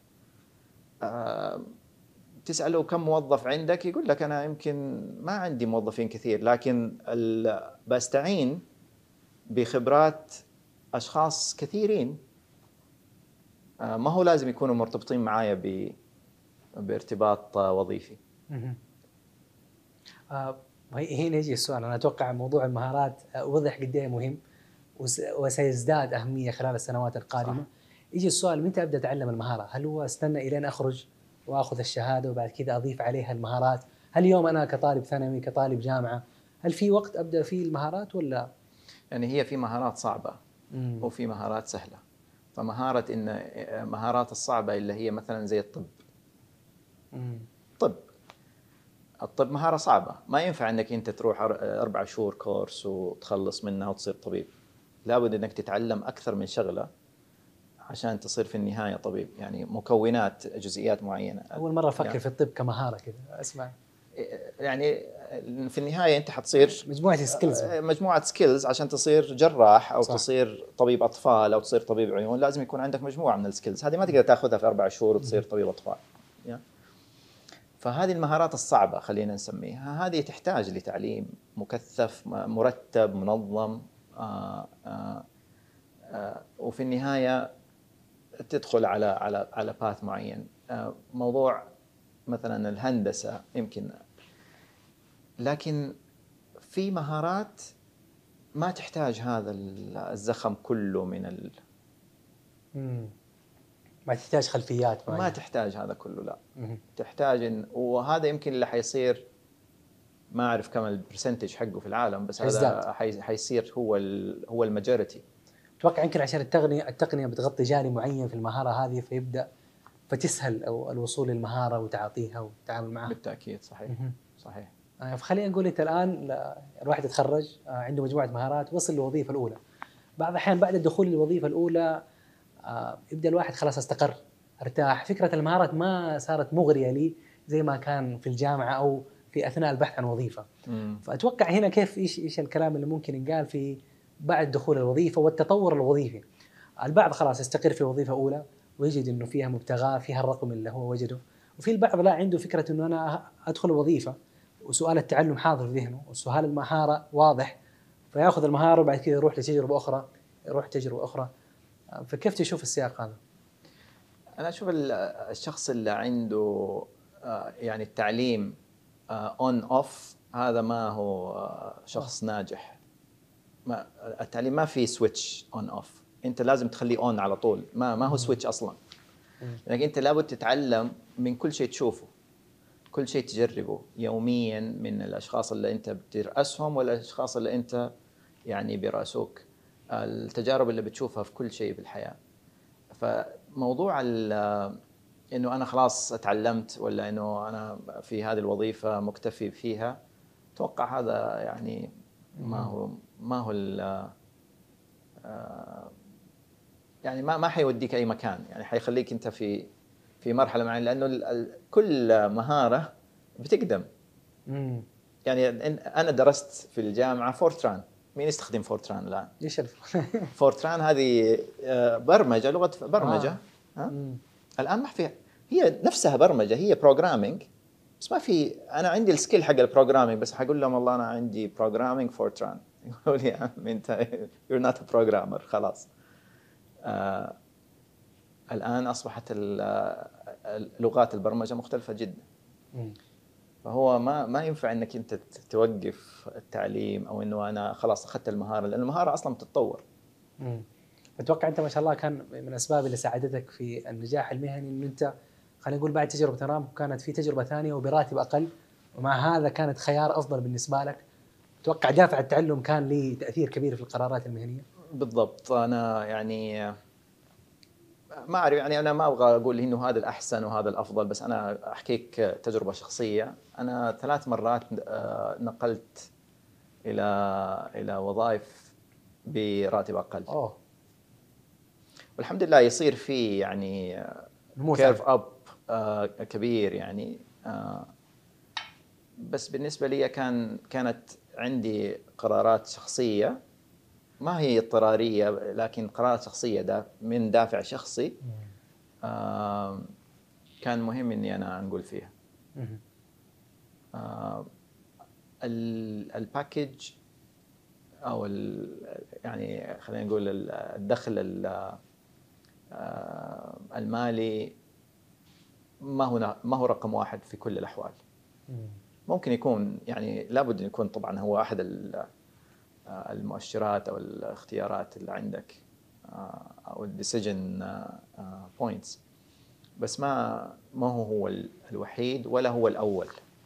تساله كم موظف عندك، يقول لك انا يمكن ما عندي موظفين كثير، لكن بستعين بخبرات اشخاص كثيرين ما هو لازم يكونوا مرتبطين معايا ب بارتباط وظيفي. آه هنا يجي السؤال. انا اتوقع موضوع المهارات وضح قد ايه مهم وسيزداد اهميه خلال السنوات القادمه. صح. يجي السؤال، متى ابدا اتعلم المهاره؟ هل هو استنى الين اخرج واخذ الشهاده وبعد كذا اضيف عليها المهارات؟ هل اليوم انا كطالب ثانوي كطالب جامعه هل في وقت ابدا فيه المهارات ولا؟ يعني هي في مهارات صعبه مم. وفي مهارات سهله. فمهاره ان مهارات الصعبه اللي هي مثلا زي الطب. مم. طب الطب مهارة صعبة، ما ينفع انك انت تروح اربع شهور كورس وتخلص منها وتصير طبيب. لابد انك تتعلم اكثر من شغلة عشان تصير في النهاية طبيب، يعني مكونات جزئيات معينة. اول مرة افكر يعني في الطب كمهارة كذا اسمع. يعني في النهاية انت حتصير مجموعة سكيلز مجموعة سكيلز عشان تصير جراح او صح. تصير طبيب اطفال او تصير طبيب عيون، لازم يكون عندك مجموعة من السكيلز. هذه ما تقدر تاخذها في اربع شهور وتصير طبيب اطفال. فهذه المهارات الصعبة خلينا نسميها، هذه تحتاج لتعليم مكثف مرتب منظم. آآ آآ آآ وفي النهاية تدخل على على على باث معين. موضوع مثلا الهندسة يمكن، لكن في مهارات ما تحتاج هذا الزخم كله من ال مم. ما تحتاج خلفيات معينة. ما تحتاج هذا كله، لا. مم. تحتاج إن وهذا يمكن اللي حيصير، ما أعرف كم البرسنتج حقه في العالم، بس هذا حيصير هو هو الماجوريتي. أتوقع يمكن عشان التقنية التقنية بتغطي جانب معين في المهارة هذه، فيبدأ فتسهل أو الوصول للمهارة وتعاطيها والتعامل معها. بالتأكيد صحيح. مم. صحيح. فخلينا نقول أنت الآن الواحد يتخرج عنده مجموعة مهارات، وصل للوظيفة الأولى. بعض الأحيان بعد الدخول للوظيفة الأولى آه، يبدأ الواحد خلاص استقر ارتاح، فكرة المهارات ما صارت مغرية لي زي ما كان في الجامعة أو في أثناء البحث عن وظيفة. مم. فأتوقع هنا كيف إيش إيش الكلام اللي ممكن ينقال في بعد دخول الوظيفة والتطور الوظيفي. البعض خلاص يستقر في وظيفة أولى ويجد إنه فيها مبتغاه، فيها الرقم اللي هو وجده، وفي البعض لا عنده فكرة إنه أنا أدخل وظيفة وسؤال التعلم حاضر في ذهنه وسؤال المهارة واضح، فيأخذ المهارة وبعد كده يروح لتجربة أخرى يروح تجربة أخرى. فكيف تشوف السياق هذا؟ أنا أشوف الشخص اللي عنده يعني التعليم on off هذا ما هو شخص ناجح. ما التعليم ما في switch on off، أنت لازم تخليه on على طول، ما ما هو switch أصلاً. لكن أنت لابد تتعلم من كل شيء تشوفه، كل شيء تجربه يومياً من الأشخاص اللي أنت بترأسهم ولا الأشخاص اللي أنت يعني برأسوك، التجارب اللي بتشوفها في كل شيء بالحياة. فموضوع إنه أنا خلاص اتعلمت ولا إنه أنا في هذه الوظيفة مكتفي فيها، أتوقع هذا يعني ما هو ما هو يعني ما ما حيوديك أي مكان، يعني حيخليك أنت في في مرحلة معينة، لأنه كل مهارة بتقدم. يعني أنا درست في الجامعة فورتران. مين يستخدم فورتران الآن؟ ايش فورتران هذه برمجة، لغة برمجة. آه. الآن ما فيها، هي نفسها برمجة، هي بروجرامينج، بس ما في، انا عندي السكيل حق البروجرامينج، بس حقول لهم والله انا عندي بروجرامينج فورتران. يقولوا لي يا عم انت you're not a programmer خلاص. آه الان اصبحت لغات البرمجه مختلفه جدا. مم. فهو ما ما ينفع انك انت توقف التعليم، او انه انا خلاص اخذت المهاره، لان المهاره اصلا بتتطور. مم. اتوقع انت ما شاء الله كان من الاسباب اللي ساعدتك في النجاح المهني ان انت خلينا نقول بعد تجربه ارامكو كانت في تجربه ثانيه وبراتب اقل، ومع هذا كانت خيار افضل بالنسبه لك. اتوقع دافع التعلم كان له تاثير كبير في القرارات المهنيه. بالضبط. انا يعني ما اعرف، يعني انا ما ابغى اقول انه هذا الاحسن وهذا الافضل، بس انا احكيك تجربه شخصيه. انا ثلاث مرات آه، نقلت الى الى وظائف براتب اقل. اوه. والحمد لله يصير في يعني نمو كيرف ثاني. اب كبير يعني. آه، بس بالنسبه لي كان كانت عندي قرارات شخصيه، ما هي اضطراريه، لكن قرارات شخصيه دا من دافع شخصي. آه، كان مهم اني انا انقل فيها. مم. آه، ال- الباكج او ال- يعني خلينا نقول ال- الدخل ال- آه، المالي ما هو ما هو رقم واحد في كل الاحوال. مم. ممكن يكون يعني لابد ان يكون طبعا هو احد ال- آه، المؤشرات او الاختيارات اللي عندك، آه، او الديسيجن بوينتس، بس ما ما هو هو ال- الوحيد ولا هو الاول.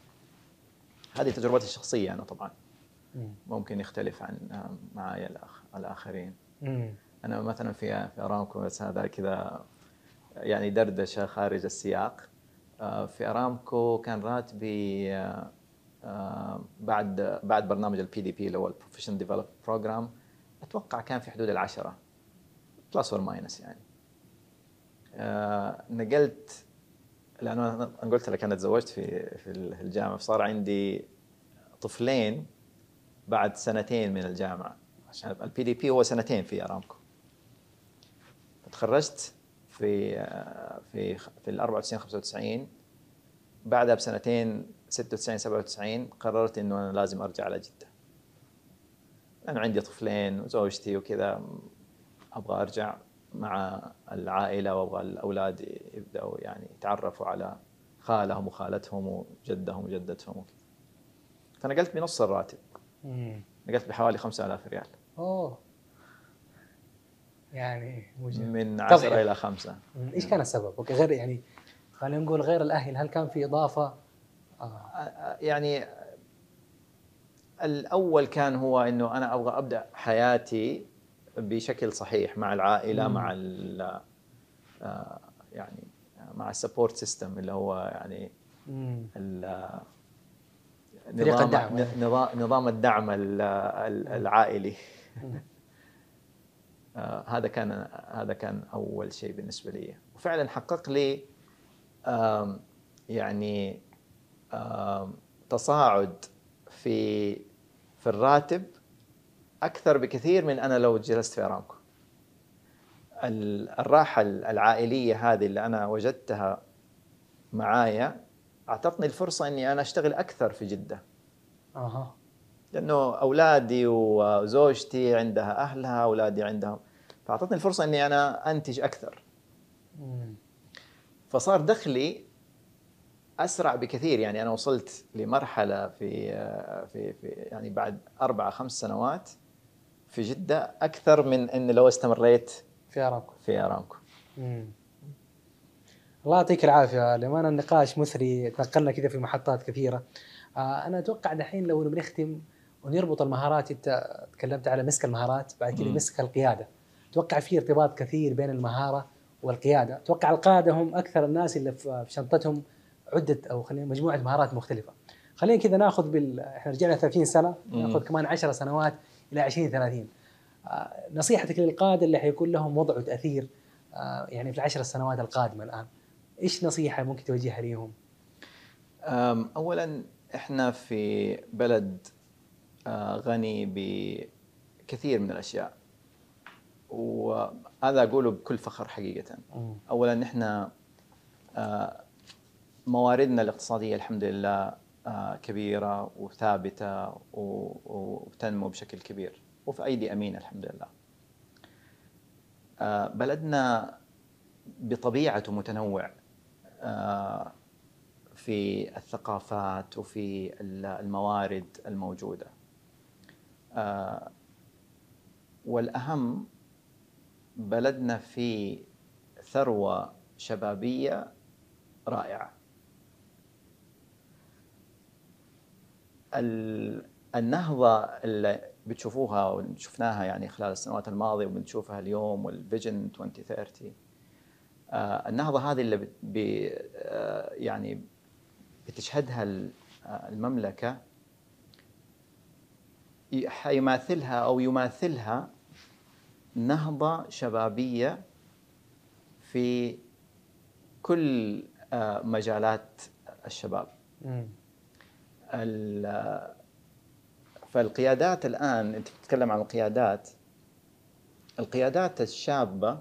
هذه تجربتي الشخصيه انا طبعا. مم. ممكن يختلف عن آه، معايا الآخ الآخرين. مم. أنا مثلا في في أرامكو، بس هذا كذا يعني دردشة خارج السياق. آه، في أرامكو كان راتبي آه، آه، بعد بعد برنامج البي دي بي اللي هو البروفيشنال ديفلوبمنت بروجرام، أتوقع كان في حدود العشرة بلس اور ماينس يعني. آه، نقلت، لأنه أنا قلت لك أنا تزوجت في في الجامعة، فصار عندي طفلين بعد سنتين من الجامعة. البي دي بي هو سنتين في أرامكو. تخرجت في في في ال أربعة وتسعين خمسة وتسعين، بعدها بسنتين ستة وتسعين سبعة وتسعين قررت انه انا لازم ارجع على جدة. انا عندي طفلين وزوجتي وكذا، ابغى ارجع مع العائلة، وابغى الاولاد يبداوا يعني يتعرفوا على خالهم وخالتهم وجدهم وجدتهم وكذا. فنقلت بنص الراتب، مم. نقلت بحوالي خمسة آلاف ريال. اوه. يعني وجه من عشرة تضحك. الى خمسة. مم. ايش كان السبب؟ اوكي، غير يعني خلينا نقول غير الاهل، هل كان في اضافه؟ آه. يعني الأول كان هو إنه أنا أبغى أبدأ حياتي بشكل صحيح مع العائلة، مع ال آه، يعني مع السبورت سيستم اللي هو يعني مم. ال- فريق نظام الدعم. نظام نظام الدعم ال- ال- العائلي. مم. آه، هذا كان هذا كان أول شيء بالنسبة لي، وفعلا حقق لي آم، يعني آم، تصاعد في في الراتب أكثر بكثير من أنا لو جلست في أرامكو. الراحة العائلية هذه اللي أنا وجدتها معايا أعطتني الفرصة أني أنا أشتغل أكثر في جدة. اها. لأنه أولادي وزوجتي عندها أهلها، أولادي عندهم، فأعطتني الفرصة أني أنا أنتج أكثر. مم. فصار دخلي أسرع بكثير. يعني أنا وصلت لمرحلة في في في يعني بعد أربع خمس سنوات في جدة أكثر من أن لو استمريت في ارامكو. في أرامكو. مم. الله يعطيك العافيه، لما النقاش مثري، تنقلنا كذا في محطات كثيره. آه انا اتوقع دحين لو بنختم ونربط المهارات، انت تكلمت على مسك المهارات، بعد كذا مم. مسك القياده. اتوقع في ارتباط كثير بين المهاره والقياده. اتوقع القاده هم اكثر الناس اللي في في شنطتهم عده او خلينا مجموعه مهارات مختلفه. خلينا كذا ناخذ بال... احنا رجعنا ثلاثين سنه، ناخذ مم. كمان عشر سنوات الى عشرين ثلاثين. آه نصيحتك للقاده اللي حيكون لهم وضع وتاثير آه يعني في العشر سنوات القادمه الان، ايش نصيحه ممكن توجهها ليهم؟ أم، أولا إحنا في بلد آه، غني بكثير من الأشياء، وهذا أقوله بكل فخر حقيقة. مم. أولا إحنا آه، مواردنا الاقتصادية الحمد لله كبيرة وثابتة وتنمو بشكل كبير وفي أيدي أمينة الحمد لله. بلدنا بطبيعته متنوع في الثقافات وفي الموارد الموجودة، والأهم بلدنا في ثروة شبابية رائعة. النهضة اللي بتشوفوها وشفناها يعني خلال السنوات الماضية وبنشوفها اليوم والفيجن ألفين وثلاثين، النهضة هذه اللي بت يعني بتشهدها المملكة حيماثلها أو يماثلها نهضة شبابية في كل مجالات الشباب. فالقيادات الآن، أنت بتتكلم عن القيادات، القيادات الشابة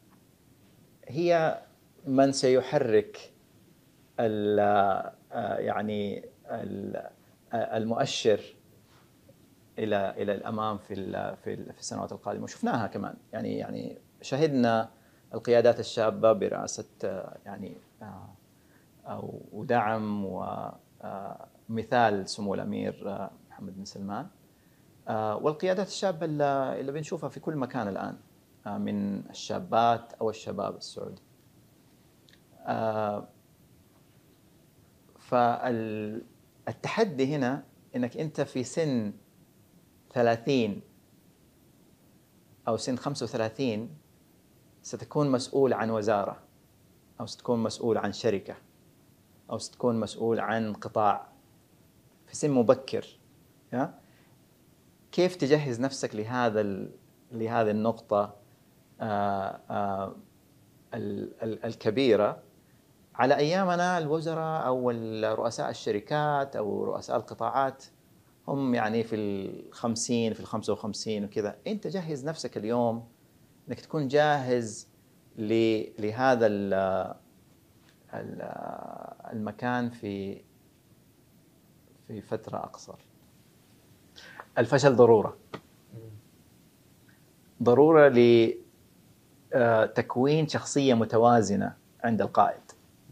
هي من سيحرك ال يعني المؤشر إلى إلى الأمام في في السنوات القادمة. وشفناها كمان يعني يعني شهدنا القيادات الشابة برئاسة يعني أو ودعم ومثال سمو الأمير محمد بن سلمان، والقيادات الشابة اللي بنشوفها في كل مكان الآن من الشابات أو الشباب السعودي. فالتحدي هنا إنك أنت في سن ثلاثين أو سن خمسة وثلاثين ستكون مسؤول عن وزارة، أو ستكون مسؤول عن شركة، أو ستكون مسؤول عن قطاع في سن مبكر. كيف تجهز نفسك لهذا لهذه النقطة الكبيرة؟ على أيامنا الوزراء أو رؤساء الشركات أو رؤساء القطاعات هم يعني في الخمسين في الخمسة وخمسين وكذا. أنت جهز نفسك اليوم أنك تكون جاهز لهذا المكان في في فترة أقصر. الفشل ضرورة ضرورة لتكوين شخصية متوازنة عند القائد،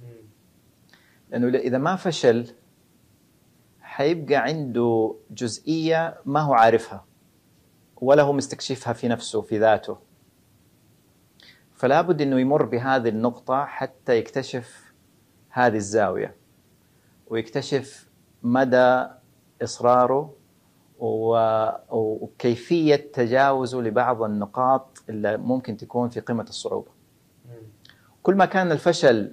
لأنه إذا ما فشل حيبقى عنده جزئية ما هو عارفها ولا هو مستكشفها في نفسه في ذاته، فلا بد أنه يمر بهذه النقطة حتى يكتشف هذه الزاوية ويكتشف مدى إصراره وكيفية تجاوزه لبعض النقاط اللي ممكن تكون في قمة الصعوبة. كل ما كان الفشل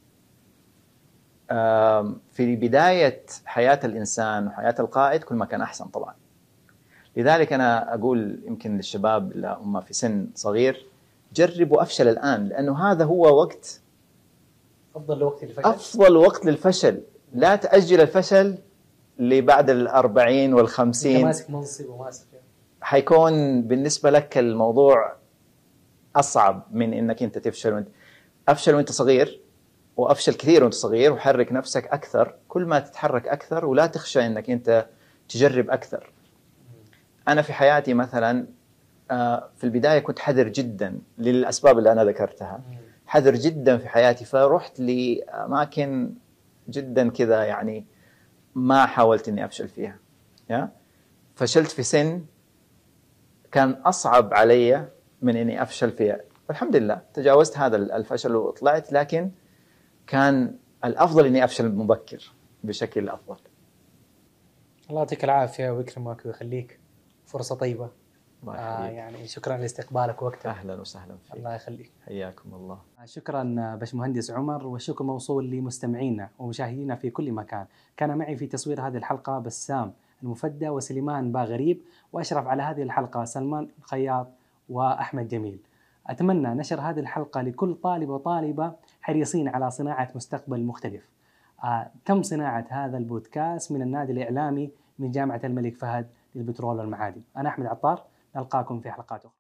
في بداية حياة الإنسان وحياة القائد كل ما كان أحسن طبعا. لذلك أنا أقول يمكن للشباب اللي هم في سن صغير، جربوا أفشل الآن، لأنه هذا هو وقت أفضل وقت للفشل. أفضل وقت للفشل. لا تأجل الفشل لبعد الأربعين والخمسين. أنت ماسك منصب وماسك، حيكون بالنسبة لك الموضوع أصعب من إنك أنت تفشل وانت أفشل وانت صغير، وأفشل كثير وانت صغير، وحرك نفسك أكثر. كل ما تتحرك أكثر ولا تخشى إنك أنت تجرب أكثر. أنا في حياتي مثلا في البداية كنت حذر جدا للأسباب اللي أنا ذكرتها، حذر جدا في حياتي، فرحت لأماكن جدا كذا يعني ما حاولت إني أفشل فيها. يا فشلت في سن كان أصعب علي من إني أفشل فيها، والحمد لله تجاوزت هذا الفشل وطلعت، لكن كان الأفضل إني أفشل مبكر بشكل أفضل. الله يعطيك العافية ويكرمك ويخليك، فرصة طيبة. آه يعني شكرا لاستقبالك وقتك. أهلا وسهلا فيك. الله يخليك. حياكم الله. شكرا باشمهندس عمر، والشكر موصول لمستمعينا ومشاهدينا في كل مكان. كان معي في تصوير هذه الحلقة بسام المفدى وسليمان باغريب، وأشرف على هذه الحلقة سلمان الخياط وأحمد جميل. أتمنى نشر هذه الحلقة لكل طالب وطالبة حريصين على صناعة مستقبل مختلف. آه، تم صناعة هذا البودكاست من النادي الإعلامي من جامعة الملك فهد للبترول والمعادن. أنا أحمد عطار، نلقاكم في حلقات أخرى.